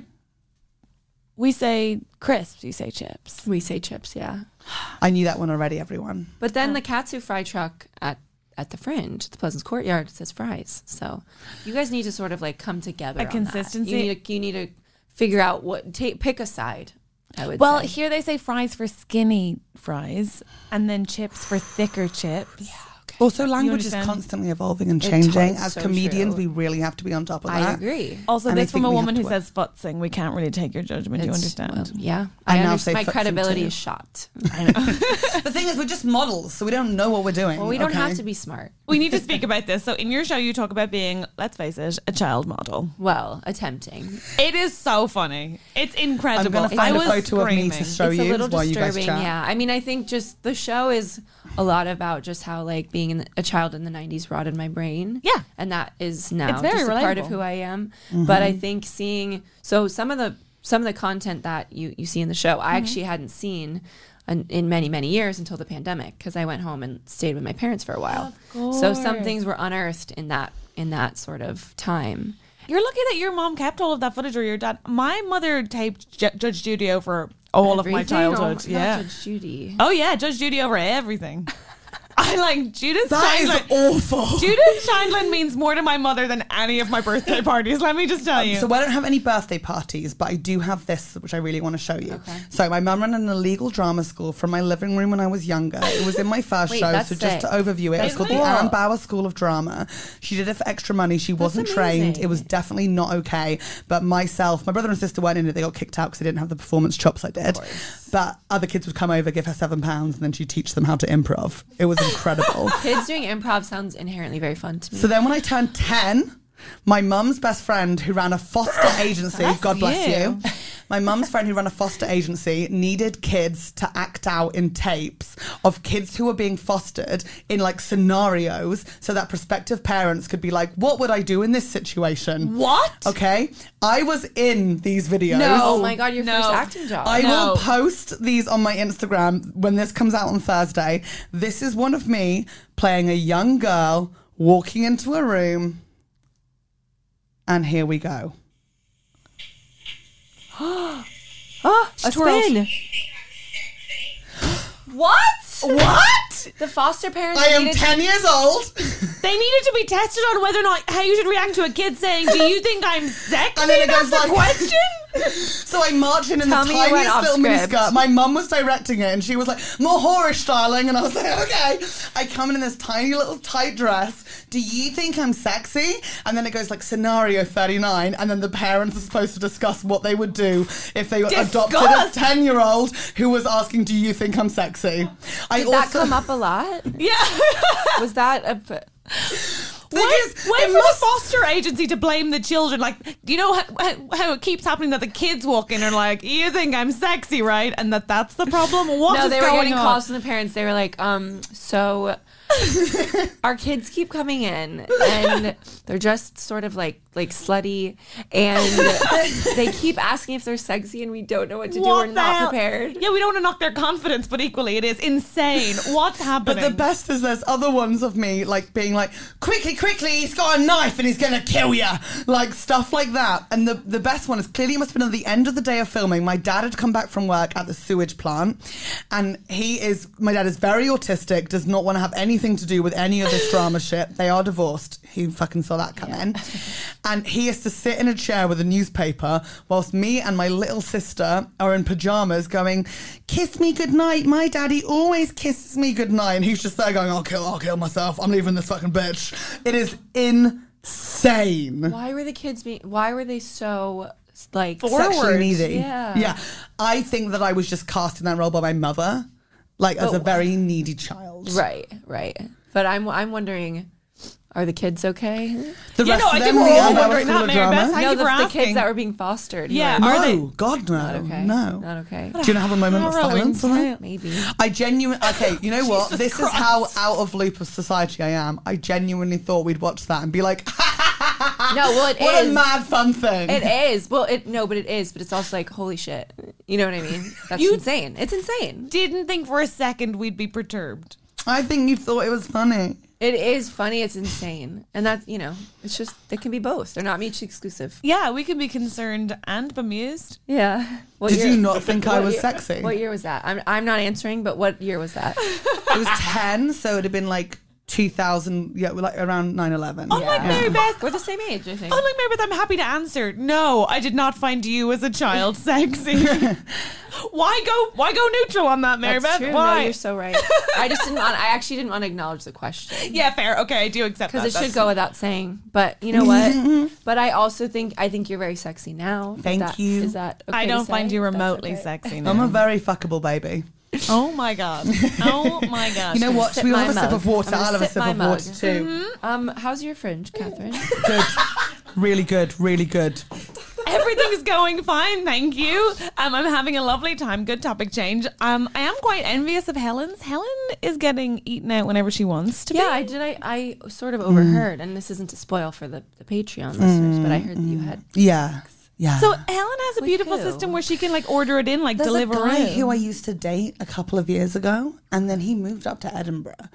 We say crisps. You say chips. We say chips, yeah. I knew that one already. Everyone. But then the Katsu fry truck at at the Fringe, the Pleasance Courtyard, says fries. So you guys need to sort of like come together. A on that. consistency? You need to, you need to figure out what take pick a side. I would Well, say. here they say fries for skinny fries, and then chips for thicker chips. Also, language is understand? constantly evolving and It changing. totally- As so comedians, true. we really have to be on top of I that. agree. Also, And I this from think a we have woman to who work- says futzing. We can't really take your judgment. you It's- understand? well, yeah. I I, now understand. say My futsing credibility too. is shot. The thing is, we're just models, so we don't know what we're doing. Well, we don't okay? have to be smart. We need to speak about this. So, in your show, you talk about being, let's face it, a child model. Well, attempting. It is so funny. It's incredible. I'm going to find I a was photo of me screaming. to show It's a you little while you guys disturbing, chat. yeah. I mean, I think just the show is a lot about just how like being in a child in the nineties rotted my brain. Yeah. And that is now It's very just a part of relatable. who I am. But I think seeing so some of the some of the content that you you see in the show, I actually hadn't seen in, in many many years until the pandemic because I went home and stayed with my parents for a while. Of So some course. things were unearthed in that in that sort of time. You're lucky that your mom kept all of that footage, or your dad. My mother taped J- Judge Judy over all of my Everything? childhood. Oh, yeah. not Judge Judy. Oh yeah, Judge Judy over everything. I like Judith That is Scheindlin. awful. Judith Scheindlin means more to my mother than any of my birthday parties. Let me just tell you. So I don't have any birthday parties, but I do have this, which I really want to show you. Okay. So my mum ran an illegal drama school from my living room when I was younger. It was in my first Wait, show. that's So just sick. to overview it, That's it's called cool. the Anne Bauer School of Drama. She did it for extra money. She wasn't trained. amazing. It was definitely not okay. But myself, my brother and sister weren't in it. They got kicked out because they didn't have the performance chops I did. But other kids would come over, give her seven pounds, and then she'd teach them how to improv. It was incredible. Kids doing improv sounds inherently very fun to me. So then when I turned ten, my mum's best friend who ran a foster agency, God bless you. you. My mum's friend who ran a foster agency needed kids to act out in tapes of kids who were being fostered in like scenarios so that prospective parents could be like, what would I do in this situation? What? Okay. I was in these videos. oh my god, your No. first acting job. I No. will post these on my Instagram when this comes out on Thursday. This is one of me playing a young girl walking into a room. And here we go. oh, a twirled. spin. What? What? The foster parents I am needed ten years old. They needed to be tested on whether or not how you should react to a kid saying, "Do you think I'm sexy?" And then it That's goes the like- question. So I march in in Tell the me you went tiniest off little script. miniskirt. My mum was directing it and she was like, more whorish, darling. And I was like, okay. I come in in this tiny little tight dress. Do you think I'm sexy? And then it goes like scenario thirty-nine. And then the parents are supposed to discuss what they would do if they adopted a Discuss? ten-year-old who was asking, do you think I'm sexy? I Did that come up a lot? Yeah. Was that a? Thing Wait, is, wait it for must- the foster agency to blame the children. Like, do you know how, how, how it keeps happening that the kids walk in and are like, you think I'm sexy, right? And that that's the problem? What No, is they were going getting on? calls from the parents. They were like, um, so our kids keep coming in and they're just sort of like like slutty and they keep asking if they're sexy and we don't know what to do. What We're the not hell? prepared. Yeah, we don't want to knock their confidence, but equally it is insane. What's happening? But the best is there's other ones of me like being like, quickly, quickly, he's got a knife and he's gonna kill you. Like stuff like that. And the, the best one is clearly it must have been at the end of the day of filming. My dad had come back from work at the sewage plant and he is, my dad is very autistic, does not want to have anything to do with any of this drama shit. They are divorced. He fucking saw that come in. And he has to sit in a chair with a newspaper whilst me and my little sister are in pajamas going, kiss me goodnight. My daddy always kisses me goodnight. And he's just there going, I'll kill, I'll kill myself. I'm leaving this fucking bitch. It is insane. Why were the kids being? Why were they so like Sexually Forward. needy. Yeah. Yeah. I think that I was just cast in that role by my mother, like as Oh. a very needy child. Right, right. But I'm I'm wondering, are the kids okay? The Yeah, rest no, of I them, think we're the all Anne Bauer wondering School that, of Mary Drama. Beth. Thank no, you the, for the asking. kids that were being fostered. who Yeah, are- are No, they- God, no. Not okay. No. Not okay. Do you want to have a moment of Harrowing silence on tale. it? Maybe. I genuinely, okay, you know what? Jesus this Christ. is how out of loop of society I am. I genuinely thought we'd watch that and be like, No, well, it is. what a mad fun thing. It is. Well, it no, but it is. But it's also like, holy shit. You know what I mean? That's You- insane. It's insane. Didn't think for a second we'd be perturbed. I think you thought it was funny. It is funny. It's insane. And that's, you know, it's just, they can be both. They're not mutually exclusive. Yeah, we can be concerned and bemused. Yeah. What Did year- you not think I what was year- sexy? What year was that? I'm, I'm not answering, but what year was that? It was ten, so it'd have been like two thousand, yeah, like around nine eleven. Unlike Mary Beth, We're the same age, I think. unlike Mary Beth, I'm happy to answer. No, I did not find you as a child sexy. Why go? Why go neutral on that, Mary That's Beth? true. Why? No, you're so right. I just didn't want, I actually didn't want to acknowledge the question. Yeah, fair. Okay, I do accept that. Because it should That's- go without saying. But you know what? But I also think, I think you're very sexy now. Is Thank that- you. Is that okay I to don't find say? you That's remotely okay. sexy now. I'm a very fuckable baby. Oh my god. Oh my gosh. You know what? sip Should we all my have a sip mug. of water? I'm gonna I'll have a sip sip my of mug. water too. Mm-hmm. Um, how's your fringe, Catherine? Good. Really good. Really good. Everything's going fine, thank you. Um, I'm having a lovely time. Good topic change. Um, I am quite envious of Helen's. Helen is getting eaten out whenever she wants to. Yeah, be. I did. I, I sort of overheard, and this isn't to spoil for the, the Patreon listeners, but I heard that you had. Yeah. Yeah. So Helen has a With beautiful who? system where she can like order it in, like There's deliver a guy it. who I used to date a couple of years ago, and then he moved up to Edinburgh.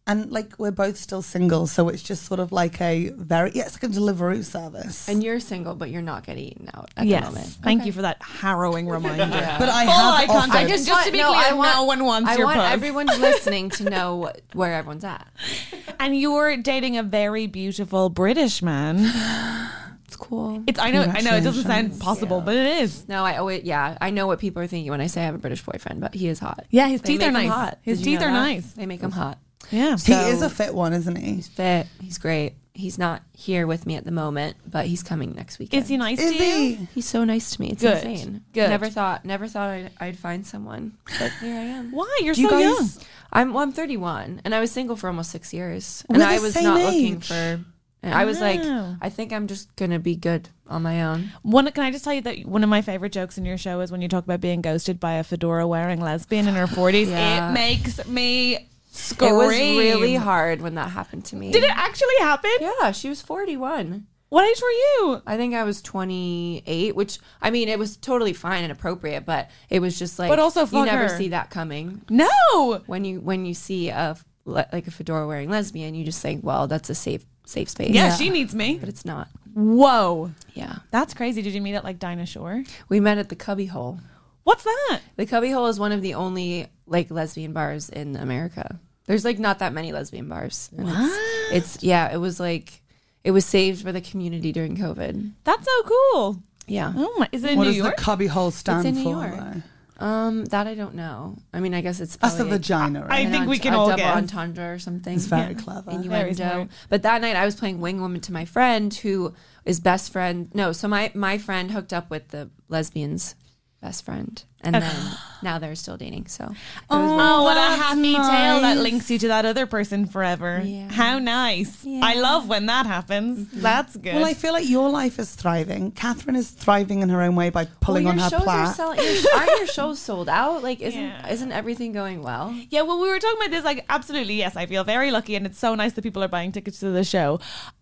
And like we're both still single, so it's just sort of like a very yeah, it's like a Deliveroo service. And you're single, but you're not getting eaten out at Yes. the moment. Thank Okay. you for that harrowing reminder. But I Full eye have contact. offered, I just, Just want, to be no, clear, I want, no one wants I your want puss. everyone listening to know what, where everyone's at. And you're dating a very beautiful British man. It's cool. It's I know I know it doesn't sound Congratulations. possible, but it is. No, I always yeah. I know what people are thinking when I say I have a British boyfriend, but he is hot. Yeah, his They teeth are make him nice. hot. His Did you teeth know are that? nice. They make him hot. Yeah. he So- is a fit one, isn't he? He's fit. He's great. He's not here with me at the moment, but he's coming next weekend. Is he nice Is to you? he? He's so nice to me. It's Good. insane. Good. Never thought. Never thought I'd, I'd find someone, but here I am. Why? You're Do you so guys? young. I'm well, I'm thirty-one, and I was single for almost six years, We're and the I was same not looking age. for. And I was like, Wow. I think I'm just gonna be good on my own. One, can I just tell you that one of my favorite jokes in your show is when you talk about being ghosted by a fedora wearing lesbian in her forties. Yeah. It makes me scream. It was really hard when that happened to me. Did it actually happen? Yeah, she was forty-one. What age were you? I think I was twenty-eight, which I mean, it was totally fine and appropriate, but it was just like, But also you fuck never her. see that coming. No. When you when you see a le- like a fedora wearing lesbian, you just think, well, that's a safe safe space. Yeah, Yeah. she needs me. but it's not. Whoa. Yeah, That's crazy. Did you meet at like Dinah Shore? we met at the Cubby Hole. What's that? The Cubby Hole is one of the only like lesbian bars in America. There's like not that many lesbian bars. And It's, it's yeah, it was like it was saved for the community during COVID. That's so cool. Yeah. Oh my! Is it in What New does York? the cubby hole stand in New for? York. though? Um, that I don't know. I mean, I guess it's That's the probably vagina, I right? an think we ent- can a all double guess. entendre or something. It's very Yeah. clever. Very Innuendo. smart. But that night I was playing wing woman to my friend who is best friend. No, so my my friend hooked up with the lesbian's best friend, and then now they're still dating. So it was Oh, Oh, what a that's happy tale that nice. links you to that other person forever. Yeah. How nice. Yeah. I love when that happens. That's good. Well, I feel like your life is thriving. Catherine is thriving in her own way by pulling well, on your her shows are plat. selling. Your, aren't your shows sold out? Like, isn't Yeah. isn't everything going well? yeah, well, we were talking about this. Like, absolutely, yes. I feel very lucky, and it's so nice that people are buying tickets to the show.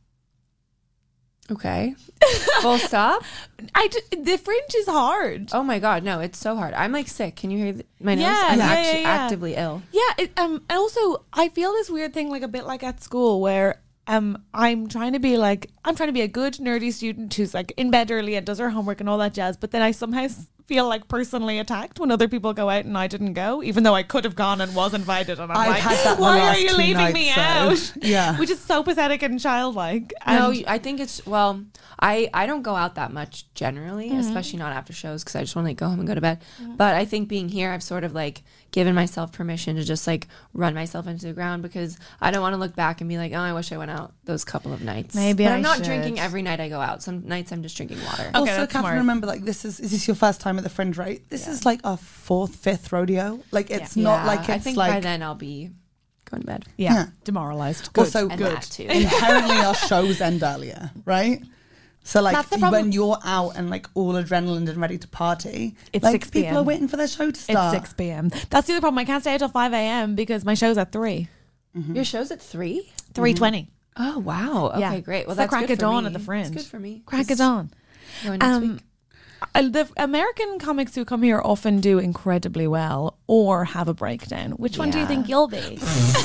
Okay, full stop. I d- the Fringe is hard. Oh my god, no, it's so hard. I'm like sick. Can you hear th- my nose? Yeah, I'm yeah, actually yeah, yeah. actively ill. Yeah, it, um, and also I feel this weird thing, like a bit like at school, where um, I'm trying to be like I'm trying to be a good nerdy student who's like in bed early and does her homework and all that jazz. But then I somehow s- feel like personally attacked when other people go out and I didn't go, even though I could have gone and was invited. And I'm I've like, had that the why last are you two leaving me nights, out? so, yeah. Which is so pathetic and childlike. No, And- I think it's well. I I don't go out that much generally, Mm-hmm. especially not after shows because I just want to like, go home and go to bed. But I think being here, I've sort of like given myself permission to just like run myself into the ground because I don't want to look back and be like, oh, I wish I went out those couple of nights. Maybe but I I'm not should. drinking every night I go out. Some nights I'm just drinking water. Okay, also, that's Catherine, smart. remember, like this is is this your first time at the Fringe, right? This is like our fourth, fifth rodeo. Like it's not Yeah, like it's I think like by then I'll be going to bed. yeah, Yeah. demoralized. Good. also And good. that too. Inherently, our shows end earlier, right? So like That's the problem. when you're out and like all adrenaline and ready to party, It's like six people p.m. are waiting for their show to It's start. six p.m. That's the other problem. I can't stay until five a.m. because my show's at three. Your show's at three. three twenty. Oh wow. Okay, Yeah. great. Well, It's the that's crack good of for dawn me. at the Fringe. It's good for me. Crack This- of dawn. Going next Um, week. uh, the American comics who come here often do incredibly well or have a breakdown. Which one do you Yeah. think you'll be?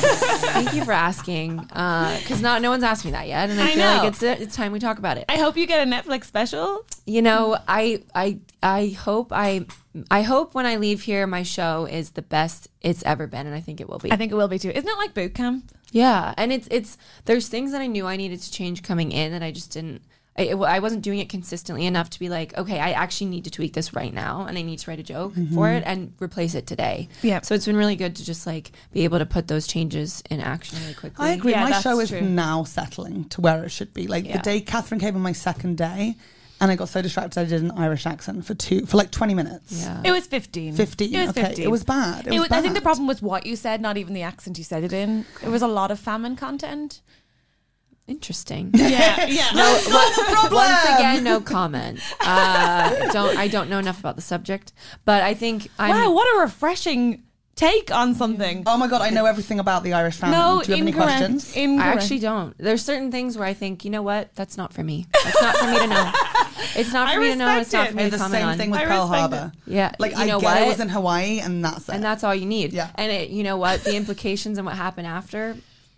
Thank you for asking, because not no one's asked me that yet, and I, I feel know. like it's it's time we talk about it. I hope you get a Netflix special. You know, I I I hope I I hope when I leave here, my show is the best it's ever been, and I think it will be. I think it will be too. Isn't it like boot camp? Yeah, and it's it's there's things that I knew I needed to change coming in that I just didn't. I, it, I wasn't doing it consistently enough to be like, okay, I actually need to tweak this right now, and I need to write a joke for it and replace it today. Yep. So it's been really good to just like be able to put those changes in action really quickly. I agree. Yeah, my that's show is true. now settling to where it should be. Like Yeah. the day Catherine came on my second day, and I got so distracted I did an Irish accent for two for like twenty minutes. Yeah. It was fifteen. Fifteen. It was okay. fifteen. It was bad. It, It was was, I think the bad. problem was what you said, not even the accent you said it in. It was a lot of famine content. Interesting. Yeah, yeah. No, not the problem. Once again, no comment. Uh, don't I don't know enough about the subject, but I think I'm. Wow, what a refreshing take on something. Oh my god, I know everything about the Irish family. No, Do you have any incorrect. questions? I Incorrect. actually don't. There's certain things where I think, you know what, that's not for me. That's not for me to know. It's not I for me to know. It's not respect for it. me It's to the comment same on. thing with I Pearl respect Harbor. Yeah, Like you I know get what? it was in Hawaii, and that's it. and that's all you need. Yeah. And it, you know what, the implications and what happened after,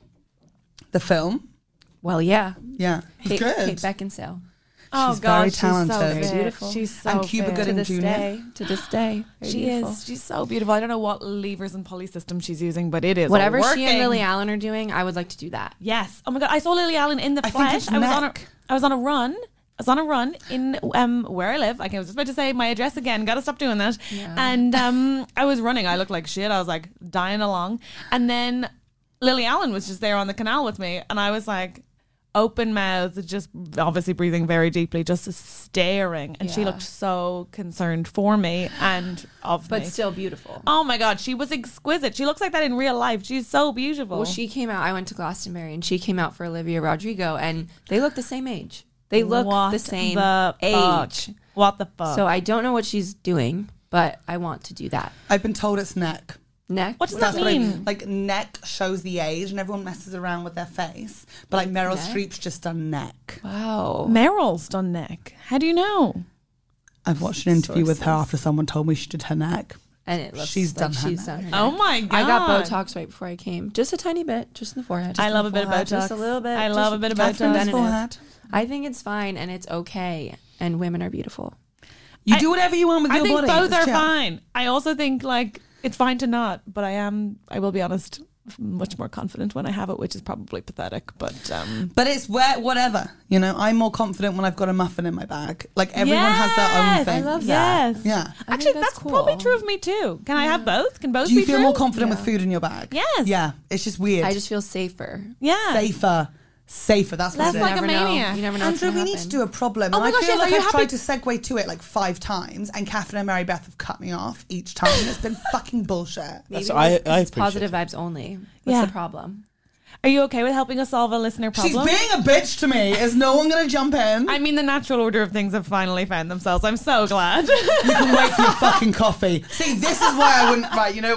The film. Well, yeah. Yeah. It's Kate, good. Kate Beckinsale. Oh She's God, very she's talented. so Very fit. beautiful. She's so And Cuba fit. Gooding To this Junior day. To this day. Very She beautiful. is. She's so beautiful. I don't know what levers and pulley system she's using, but it is Whatever working. she and Lily Allen are doing, I would like to do that. Yes. Oh my God, I saw Lily Allen in the I think flesh. it's I was on a. neck. I was on a run. I was on a run in um where I live. Like, I was just about to say my address again. Got to stop doing that. Yeah. And um, I was running. I looked like shit. I was like dying along. And then Lily Allen was just there on the canal with me, and I was like, open mouth, just obviously breathing very deeply, just staring. And she Yeah. looked so concerned for me and of But me. still beautiful. Oh my God, she was exquisite. She looks like that in real life. She's so beautiful. Well, she came out. I went to Glastonbury, and she came out for Olivia Rodrigo, and they look the same age. They look What the same the age. fuck? What the fuck? So I don't know what she's doing, but I want to do that. I've been told it's neck. Neck. What does That's that what I mean? Like, neck shows the age, and everyone messes around with their face. But like Meryl Neck? Streep's just done neck. Wow. Meryl's done neck. How do you know? I've watched an interview with her after someone told me she did her neck. And it looks She's like done her she's neck. done her Oh neck. my God. I got Botox right before I came. Just a tiny bit, just in the forehead. I Just love in a the bit of forehead, Botox. Just a little bit. I just love a bit of Catherine Botox. does preventative. forehead. I think it's fine and it's okay. And women are beautiful. You I- do whatever you want with I your think body. both It's are chill. fine. I also think like it's fine to not, but I am, I will be honest, much more confident when I have it, which is probably pathetic. But um, But it's where whatever. You know, I'm more confident when I've got a muffin in my bag. Like everyone has their own Yes! thing. I love that. Yes. Yeah. I Actually, think that's, that's cool. probably true of me too. Can I have both? Can both Do you be feel true? more confident with Yeah. food in your bag? Yes. Yeah. It's just weird. I just feel safer. Yeah. safer. Safer. That's what That's it You is. like a never know. maniac. You never know And what's so gonna we need to happen. do a problem. Oh and my I gosh, feel yes, like are you I've tried happy- to segue to it like five times, and Catherine and Mary Beth have cut me off each time. It's been fucking bullshit. Maybe That's- I- it's I appreciate positive it. vibes only. What's Yeah. the problem? Are you okay with helping us solve a listener problem? She's being a bitch to me. Is no one going to jump in? I mean, the natural order of things have finally found themselves. I'm so glad. You can wait for your fucking coffee. See, this is why I wouldn't. Right, you know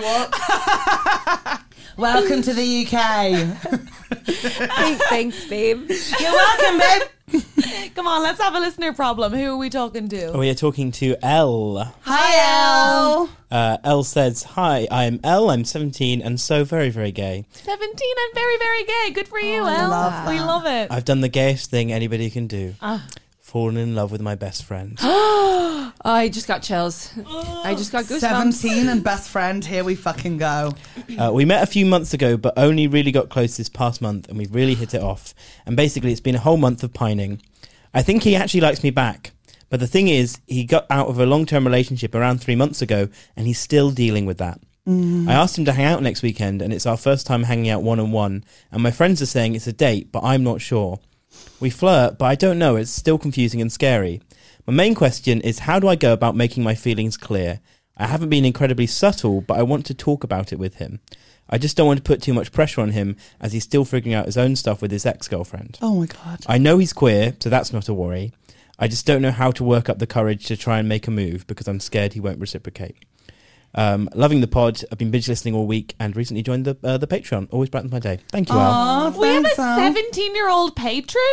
what? Welcome to the U K. Thanks, babe. You're welcome, babe. Come on, let's have a listener problem. Who are we talking to? Oh, we are talking to Elle. Hi, Elle. Uh, Elle says, "Hi, I'm Elle. I'm seventeen and so very, very gay. seventeen and very, very gay. Good for you, Oh, I Elle. love We that. love it. I've done the gayest thing anybody can do. Ah. Fallen in love with my best friend. Oh, I just got chills. I just got goosebumps. seventeen and best friend. Here we fucking go. Uh, we met a few months ago, but only really got close this past month, and we've really hit it off. And basically, it's been a whole month of pining. I think he actually likes me back. But the thing is, he got out of a long-term relationship around three months ago, and he's still dealing with that. Mm. I asked him to hang out next weekend, and it's our first time hanging out one-on-one, and my friends are saying it's a date, but I'm not sure. We flirt, but I don't know, it's still confusing and scary. My main question is, how do I go about making my feelings clear? I haven't been incredibly subtle, but I want to talk about it with him. I just don't want to put too much pressure on him, as he's still figuring out his own stuff with his ex-girlfriend. Oh my god. I know he's queer, so that's not a worry. I just don't know how to work up the courage to try and make a move, because I'm scared he won't reciprocate. Um, loving the pod. I've been binge listening all week and recently joined the uh, the Patreon. Always brightens my day. Thank you, Al. Aw, We have thanks, a Al. seventeen-year-old patron.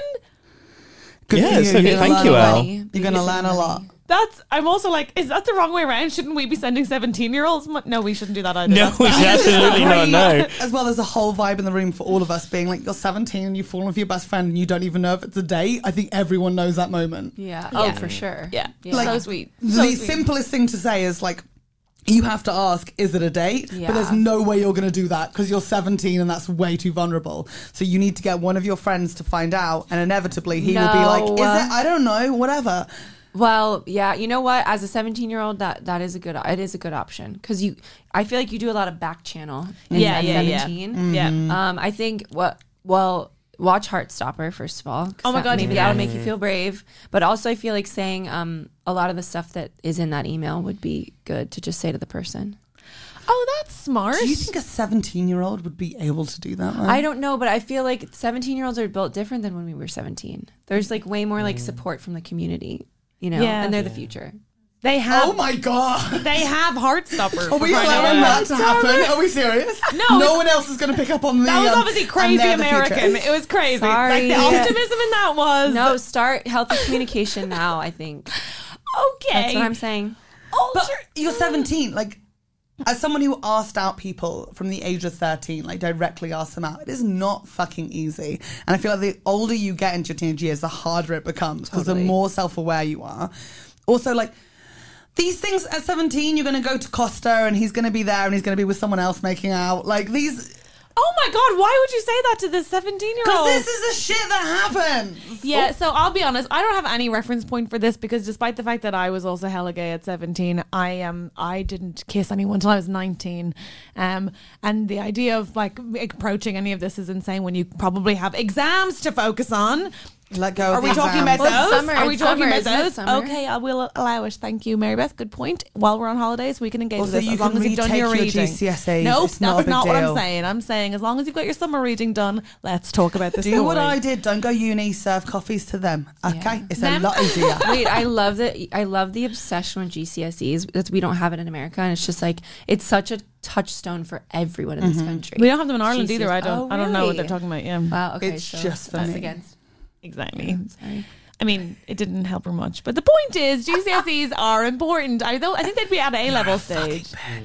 Good Yeah, for you. so You're good. gonna Thank learn you, a lot. Al. You're going to learn a lot. That's. I'm also like, is that the wrong way around? Shouldn't we be sending seventeen-year-olds? mo- No, we shouldn't do that either. No, That's we bad. should absolutely not. No. As well, there's a whole vibe in the room for all of us being like, you're seventeen and you've fallen with your best friend and you don't even know if it's a date. I think everyone knows that moment. Yeah. Yeah. Oh, for sure. Yeah, Like- so sweet. The So sweet. simplest thing to say is like, you have to ask, is it a date? Yeah. But there's no way you're going to do that because you're seventeen and that's way too vulnerable. So you need to get one of your friends to find out, and inevitably he will be like, is No. it? I don't know, whatever. Well, yeah, you know what? As a seventeen-year-old, that that is a good. It is a good option because you. I feel like you do a lot of back channel. In Yeah, at yeah, yeah. seventeen. Yeah. Um, I think what. Well, watch Heartstopper first of all. 'cause Oh my that- God, maybe yes. that would make you feel brave. But also, I feel like saying um a lot of the stuff that is in that email would be good to just say to the person. Oh, that's smart. Do you think a seventeen-year-old would be able to do that? I don't know, but I feel like seventeen-year-olds are built different than when we were seventeen. There's like way more like support from the community, you know, Yeah. and they're the future. They have. Oh my god. They have Heartstopper. Are we for crying out allowing loud. that to happen? Are we serious? No, No it's- one else is going to pick up on the. That was um, obviously and crazy they're the future. American. It was crazy. Sorry. Like the optimism in that was No, start healthy communication now, I think. okay. That's what I'm saying. But you're seventeen. Like, as someone who asked out people from the age of thirteen, like directly asked them out, it is not fucking easy. And I feel like the older you get into your teenage years, the harder it becomes because Totally. the more self-aware you are. Also, like, these things at seventeen, you're going to go to Costa and he's going to be there and he's going to be with someone else making out. Like, these... Oh my God, why would you say that to the seventeen-year-old? Because this is the shit that happens. Yeah, so I'll be honest, I don't have any reference point for this because despite the fact that I was also hella gay at seventeen, I um I didn't kiss anyone until I was nineteen. Um and the idea of like approaching any of this is insane when you probably have exams to focus on. Let go Are of we the talking exams. about Well, it's those? summer, Are we it's talking summer, about isn't it those? summer? Okay, I will allow it. Thank you, Mary Beth. Good point. While we're on holidays, we can engage Also, with this you as long can as you've done retake your your reading. G C S Es. Nope, It's not a that's big not what I'm deal. saying. I'm saying as long as you've got your summer reading done, let's talk about this. Do story. what I did. Don't go uni. Serve coffees to them. Okay, Yeah. it's Them- a lot easier. Wait, I love that. I love the obsession with G C S Es. That's, we don't have it in America, and it's just like it's such a touchstone for everyone in this country. We don't have them in Ireland G C S either. I don't. Oh, I don't know what really? they're talking about. Yeah, Wow. Okay, It's so just for that's me. against. exactly. Sorry. I mean, it didn't help her much. But the point is, G C S Es are important. I don't. I think they'd be at A level stage.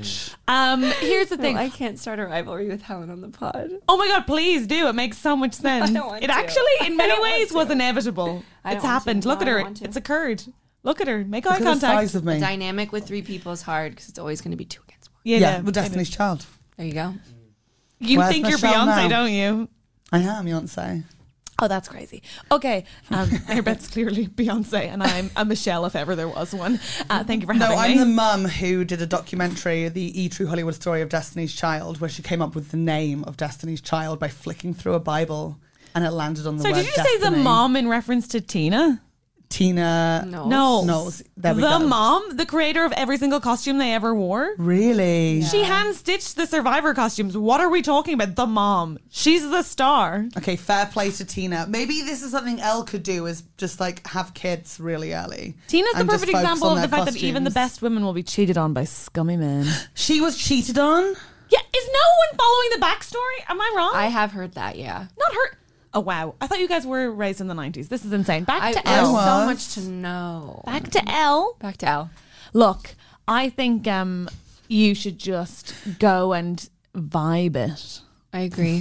Um, here's the thing. No, I can't start a rivalry with Helen on the pod. Oh my God, please do. It makes so much sense. don't want It to. actually, in I many don't want ways, to. was inevitable. I don't It's want happened. to. Look No, at I her. don't want to. It's occurred. Look at her. Make Look eye at the contact. size of me. Dynamic with three people is hard because it's always going to be two against one. Yeah, Yeah, yeah. well, Destiny's Child. There you go. You Where's think you're Michelle Beyonce, now? don't you? I am Beyonce. Oh, that's crazy. Okay, um, Mary Beth's clearly Beyonce, and I'm a Michelle if ever there was one. Uh, thank you for No, having I'm me. the mum who did a documentary, the E True Hollywood Story of Destiny's Child, where she came up with the name of Destiny's Child by flicking through a Bible, and it landed on the so word did you say the Destiny. mom in reference to Tina? Tina No. No. Knowles. There we the go. mom, the creator of every single costume they ever wore. Really? She hand stitched the Survivor costumes. What are we talking about? The mom. She's the star. Okay, fair play to Tina. Maybe this is something Elle could do, is just like have kids really early. Tina's the and just perfect focus example on of the their fact that even the costumes. best women will be cheated on by scummy men. She was cheated on? Yeah, is no one following the backstory? Am I wrong? I have heard that. Yeah. Not her. Oh, wow. I thought you guys were raised in the nineties. This is insane. Back I, to there's Elle. was. so much to know. Back to Elle. Back to Al. Look, I think um, you should just go and vibe it. I agree.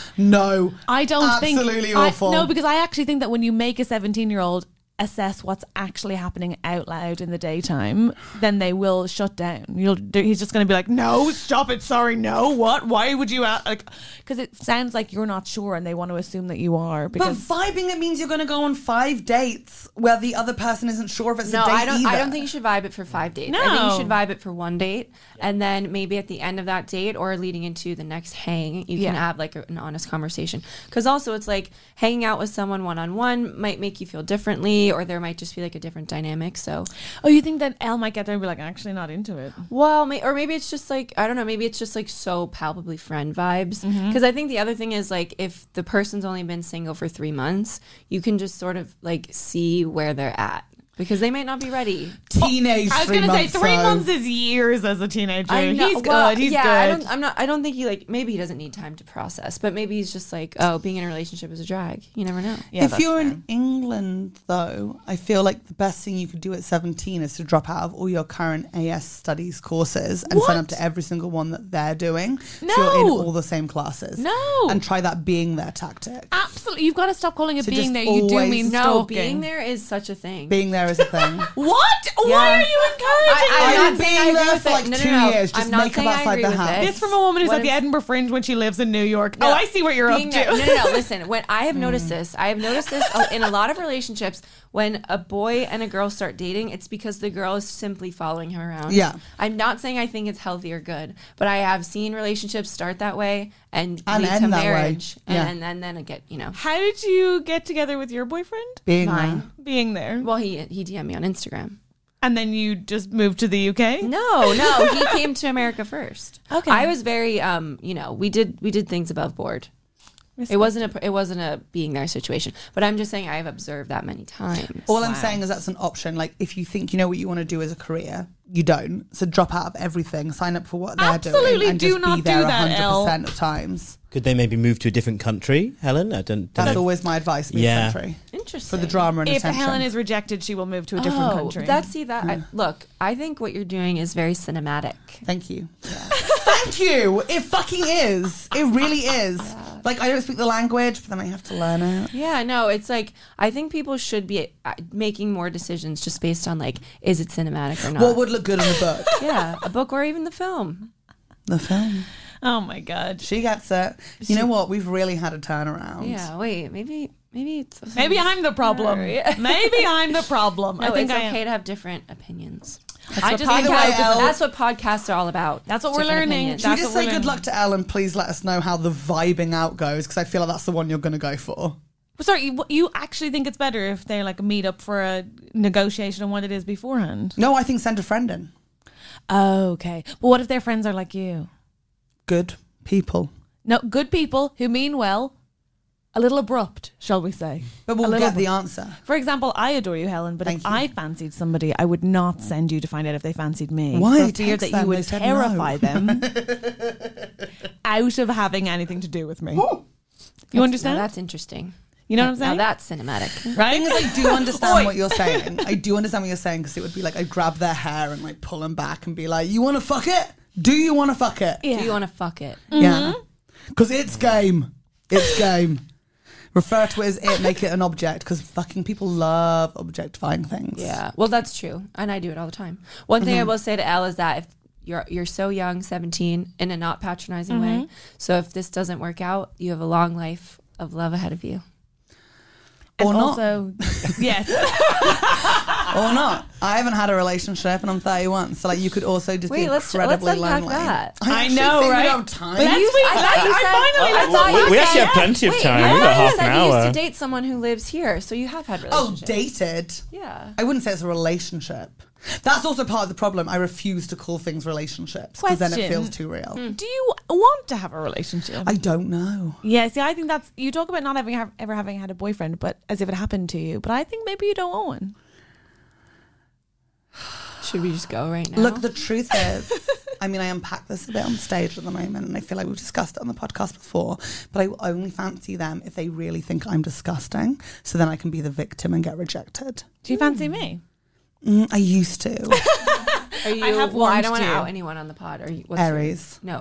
No. I don't think Absolutely I- awful. no, because I actually think that when you make a seventeen-year-old assess what's actually happening out loud in the daytime, then they will shut down. You'll. He's just going to be like, "No, stop it! Sorry, no. What? Why would you?" Act? Like, because it sounds like you're not sure, and they want to assume that you are. But Because vibing, it means you're going to go on five dates where the other person isn't sure if it's No, a date I don't. I either. don't think you should vibe it for five dates. I think No. you should vibe it for one date, and then maybe at the end of that date or leading into the next hang, you Yeah. can have like a, an honest conversation. Because also, it's like hanging out with someone one on one might make you feel differently, or there might just be like a different dynamic. So, oh, you think that Elle might get there and be like, "Actually, not into it." well, may, or maybe it's just like I don't know. Maybe it's just like so palpably friend vibes. Because I think the other thing is like if the person's only been single for three months, you can just sort of like see where they're at because they might not be ready. Teenage I was three going to say months, three though. months is years as a teenager. I know- He's well, good. He's yeah, good. I don't, I'm not. I don't think he like. Maybe he doesn't need time to process, but maybe he's just like, oh, being in a relationship is a drag. You never know. Yeah, if that's you're fair. in England, though, I feel like the best thing you could do at seventeen is to drop out of all your current A S studies courses and sign up What? to every single one that they're doing. No. So you're in all the same classes. No. And try that being their tactic. Absolutely, you've got to stop calling it So being just there. You do always- mean No, stalking. being there is such a thing. Being there is a thing. What? Why Yeah. are you encouraging I- it? I'm I'm not saying being I agree there with for it. like No, no, two no. years. Just I'm not make up saying I outside agree the with house. it. This from a woman who's What at the I'm- Edinburgh Fringe when she lives in New York. No. Oh, I see what you're Being up there- to. No, no, no. Listen, when I have noticed this, I have noticed this in a lot of relationships. When a boy and a girl start dating, it's because the girl is simply following him around. Yeah. I'm not saying I think it's healthy or good, but I have seen relationships start that way and, And lead to end that way. marriage, Yeah. and, and then it get you know How did you get together with your boyfriend? Being Mine. Being there. Well, he he D M'd me on Instagram. And then you just moved to the U K? No, no, he came to America first. Okay. I was very um, you know, we did we did things above board. It wasn't a it wasn't a being there situation. But I'm just saying I've observed that many times. All I'm saying is that's an option. Like, if you think you know what you want to do as a career, you don't. So drop out of everything, sign up for what they're Absolutely doing, and do just not be there do that, one hundred percent Elle. of times. Could they maybe move to a different country, Helen? I don't, don't That's know. always my advice. Move Yeah. country Interesting. for the drama and If attention. Helen is rejected, she will move to a different oh, country. That's see that. I, look, I think what you're doing is very cinematic. Thank you. Thank you. It fucking is. It really is. Like, I don't speak the language, but then I have to learn it. Yeah, no, it's like I think people should be uh, making more decisions just based on like, is it cinematic or not? What would look good in the book? yeah, a book or even the film. The film. Oh my god. She gets it. You know what? We've really had a turnaround. Yeah, wait, maybe maybe it's Maybe I'm the problem. Yeah. Maybe I'm the problem. No, I think it's I okay am. to have different opinions. That's, I what, just either podcasts, way, Elle- that's what podcasts are all about. That's what we're Different learning. opinions. Should we That's just what say we're good learning. luck to Elle and please let us know how the vibing out goes? Because I feel like that's the one you're going to go for. Sorry, you, you actually think it's better if they like meet up for a negotiation on what it is beforehand? No, I think send a friend in. Oh, okay. But what if their friends are like you? Good people. No, good people who mean well, a little abrupt, shall we say. But A we'll little get the bit. answer. For example, I adore you, Helen, but Thank if you. I fancied somebody, I would not send you to find out if they fancied me. Why? For fear Text that them, you they would said terrify no. them out of having anything to do with me. You Now understand? that's interesting. You know what I'm Now saying? that's cinematic. right? Thing is, I do understand what you're saying. I do understand what you're saying because it would be like I'd grab their hair and like pull them back and be like, "You want to fuck it? Do you want to fuck it? Yeah. Do you want to fuck it? Yeah, because it's game. It's game. Refer to it as it. Make it an object because fucking people love objectifying things. Yeah. Well, that's true, and I do it all the time. One thing I Mm-hmm. will say to Elle is that if you're you're so young, seventeen, in a not patronizing Mm-hmm. way. So if this doesn't work out, you have a long life of love ahead of you. And Or not. also, yes. Or not. I haven't had a relationship and I'm thirty-one, so like you could also just Wait, be let's- incredibly let's unpack lonely. that. I, I actually know, think right? We don't have time. But let's You- we- I thought let's- you I said- finally- I thought we you we said- actually have plenty of Wait, time. I We've got thought you half said an you used hour. to date someone who lives here, so you have had Oh, relationships. dated. Yeah. I wouldn't say it's a relationship. That's also part of the problem. I refuse to call things relationships because then it Question. feels too real. Do you want to have a relationship? I don't know. yeah, see, I think that's, you talk about not having ever having had a boyfriend, but as if it happened to you. But I think maybe you don't want one. Should we just go right now? Look, the truth is, I mean, I unpack this a bit on stage at the moment, and I feel like we've discussed it on the podcast before, but I will only fancy them if they really think I'm disgusting, so then I can be the victim and get rejected. Do you fancy me? Mm, I used to. Are you, I have well, I warmed don't want to to you. out anyone on the pod. Are you, what's your- Aries. no.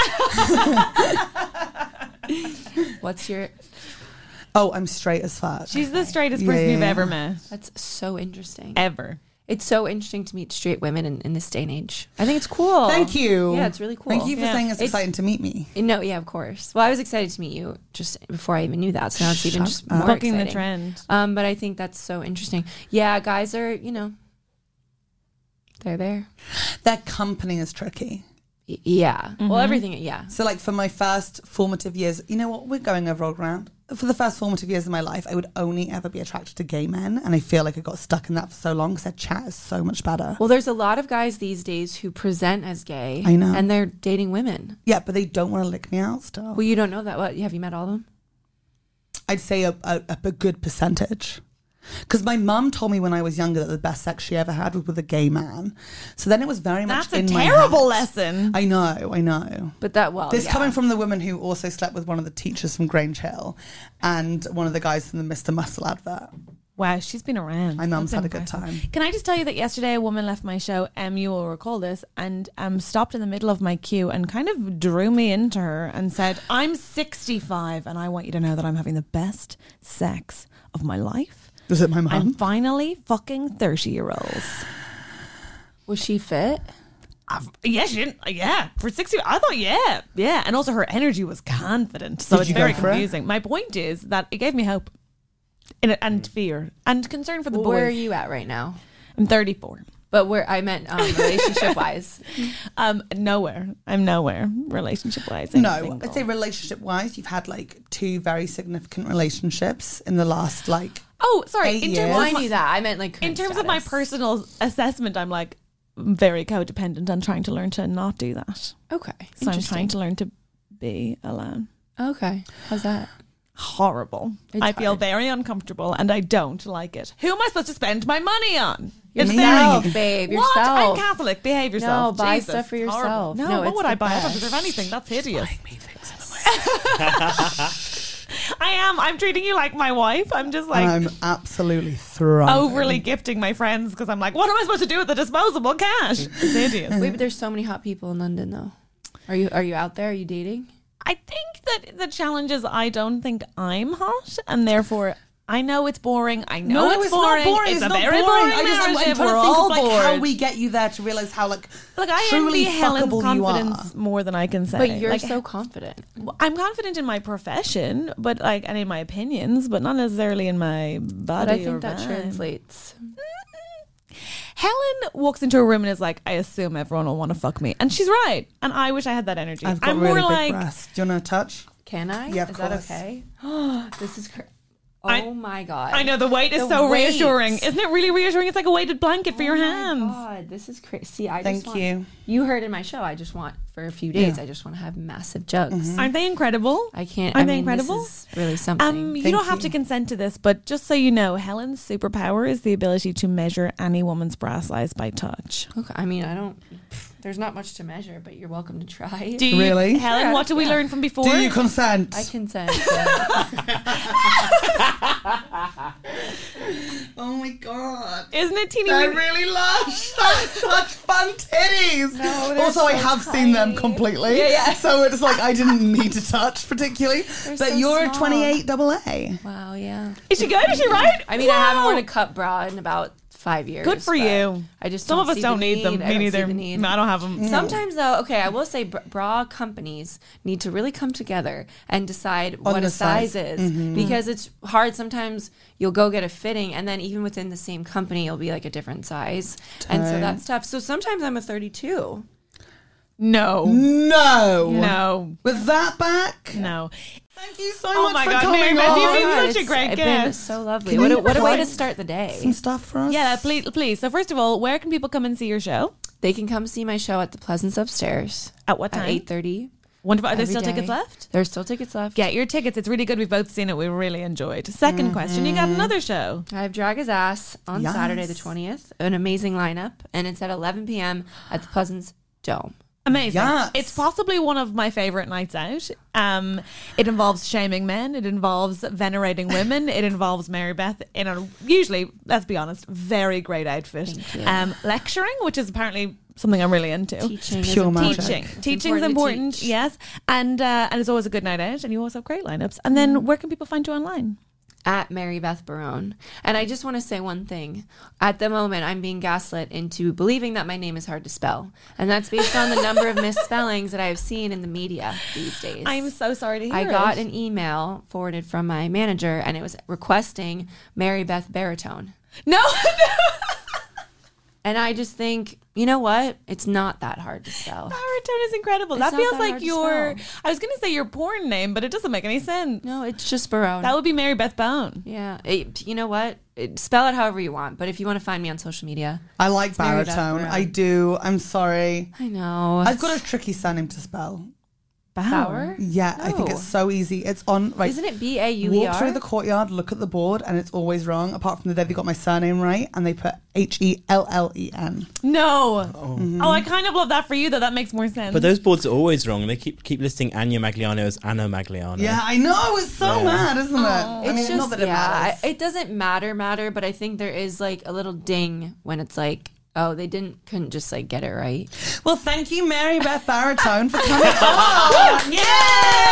What's your? Oh, I'm straight as fuck. She's the straightest Yeah, person yeah, you've yeah. ever met. That's so interesting. Ever. It's so interesting to meet straight women in, in this day and age. I think it's cool. Thank you. Yeah, it's really cool. Thank you for Yeah. saying it's, It's- exciting to meet me. No, yeah, of course. Well, I was excited to meet you just before I even knew that, so now it's even Shut just up. more Bucking exciting. the trend. Um, but I think that's so interesting. Yeah, guys are, you know, they're there. Their company is tricky. Y- yeah. Well, everything. Yeah. So, like, for my first formative years, you know what? We're going over old ground. For the first formative years of my life, I would only ever be attracted to gay men. And I feel like I got stuck in that for so long because their chat is so much better. Well, there's a lot of guys these days who present as gay. I know. And they're dating women. Yeah, but they don't want to lick me out still. Well, you don't know that. What? Have you met all of them? I'd say a, a, a good percentage. Because my mum told me when I was younger that the best sex she ever had was with a gay man. So then it was very much That's a in my terrible head. lesson. I know, I know. But that, well, This yeah. coming from the woman who also slept with one of the teachers from Grange Hill and one of the guys from the Mister Muscle advert. Wow, she's been around. My mum's That's had a good impressive. time. Can I just tell you that yesterday a woman left my show, um, you will recall this, and um, stopped in the middle of my queue and kind of drew me into her and said, I'm sixty-five and I want you to know that I'm having the best sex of my life. Was it my I'm mum? finally fucking thirty-year-olds. Was she fit? Yeah, she didn't. Yeah, for sixty, I thought, yeah, yeah, and also her energy was confident, so Did it's you go very for it? confusing. My point is that it gave me hope, in it, and fear, and concern for the Well, boys. where are you at right now? I'm thirty-four. But where I meant um, relationship wise. Um, nowhere. I'm nowhere relationship wise. No, I'd say relationship wise, you've had like two very significant relationships in the last like. Oh, sorry. Eight In years. terms Well, of I my, knew that. I meant like in current terms of my status. personal assessment, I'm like very codependent and trying to learn to not do that. Okay. So I'm Interesting. trying to learn to be alone. Okay. How's that? horrible. It's I feel hard. very uncomfortable and I don't like it. Who am I supposed to spend my money on? It's Yourself, very- babe. What? I'm Yourself. Catholic. Behave No, yourself. buy Jesus, stuff for it's horrible. yourself. No, No, what it's would the I buy? I don't best. deserve anything. That's hideous. Me things in the way. I am. I'm treating you like my wife. I'm just like And I'm absolutely thriving. overly gifting my friends because I'm like, what am I supposed to do with the disposable cash? It's hideous. Wait, but there's so many hot people in London, though. Are you are you out there? Are you dating? I think that the challenge is I don't think I'm hot, and therefore I know it's boring. I know No, it's, it's boring. not boring. It's, It's, a not very boring. boring I just, I'm, I'm narrative. trying We're to think all of like bored. how we get you there to realize how like Like I truly envy Helen's fuckable you confidence are. more than I can say. But you're Like, so confident. I'm confident in my profession, but like and in my opinions, but not necessarily in my body. But I or think that vibe. translates. Helen walks into a room and is like, I assume everyone will want to fuck me. And she's right. And I wish I had that energy. I've got I'm really more big like, breasts. Do you want to touch? Can I? Yeah, of Is that course. okay? This is cr- Oh I- my god. I know the weight is The so weight. reassuring. Isn't it really reassuring? It's like a weighted blanket for Oh your my hands. God, this is crazy. See, I Thank just want, you. You heard in my show. I just want for a few days. Yeah. I just want to have massive jugs. Aren't they incredible? I can't. Aren't I they mean, incredible? This is really something. Um, you Thank don't have you. to consent to this, but just so you know, Helen's superpower is the ability to measure any woman's bra size by touch. okay. I mean, I don't. There's not much to measure, but you're welcome to try. Do you, Really? Helen? Sure, What did we yeah. learn from before? Do you consent? I consent. yeah. Oh my god. Isn't it teeny They're weeny? really lush. That's such fun titties. No, they're also, I so have seen them tiny. completely. Yeah, yeah. So it's like I didn't need to touch particularly. They're But so you're small. twenty-eight double A. Wow. Yeah. Is she good? Is she right? I mean, I haven't Wow. worn a cup bra in about five years. Good for but you. I just Some don't of us see don't the need them. I Me don't see neither. the need. No, I don't have them. Sometimes, though, okay, I will say br- bra companies need to really come together and decide what the a size, size. is because it's hard. Sometimes you'll go get a fitting, and then even within the same company, you'll be like a different size, and so Totally. that's tough. So sometimes I'm a thirty-two. No. No. No. With that back. No. Thank you so Oh much my for God, coming Mary Beth, on. you've been God, such a it's- great it's been guest. so lovely. Can What a, you what a way to plug start the day. Some stuff for us. Yeah, please, please. So first of all, where can people come and see your show? They can come see my show at the Pleasance upstairs At what at time? eight thirty. Wonderful. Are there every still day. tickets left? There's still tickets left. Get your tickets. It's really good. We've both seen it. We really enjoyed. Second question. You got another show. I have Drag His Ass on Yes. Saturday the twentieth. An amazing lineup, and it's at eleven p.m. at the Pleasance Dome. Amazing. Yes. It's possibly one of my favorite nights out. Um, it involves shaming men. It involves venerating women. It involves Mary Beth in a usually, let's be honest, very great outfit. Thank you. Um, lecturing, which is apparently something I'm really into. Teaching, pure is magic. Teaching, It's teaching's important to important, teach. yes, and uh, and it's always a good night out, and you always have great lineups. And then, where can people find you online? At Mary Beth Barone. And I just want to say one thing. At the moment, I'm being gaslit into believing that my name is hard to spell, and that's based on the number of misspellings that I have seen in the media these days. I'm so sorry to hear I got it. an email forwarded from my manager, and it was requesting Mary Beth Baritone. no. And I just think, you know what? It's not that hard to spell. Baritone is incredible. It's that not feels that like hard to your. spell. I was going to say your porn name, but it doesn't make any sense. No, it's just Barone. That would be Mary Beth Bone. yeah. It, you know what? It, spell it however you want. But if you want to find me on social media, I like Mary Beth baritone. Barone. I do. I'm sorry. I know. I've got a tricky surname to spell. Bauer. Yeah, I think No. it's so easy. It's on. Right, Isn't it B A U E walk through R? the courtyard, look at the board, and it's always wrong. Apart from the day they got my surname right, and they put H E L L E N. No. Mm-hmm. Oh, I kind of love that for you, though. That makes more sense. But those boards are always wrong. They keep keep listing Anya Magliano as Anna Magliano. Yeah, I know. It's so Yeah. mad, isn't it? It's I mean, just, not that it yeah, matters. I- it doesn't matter, matter, but I think there is like a little ding when it's like, oh, they didn't, couldn't just like get it right. Well, thank you, Mary Beth Baritone, for coming on. Yay!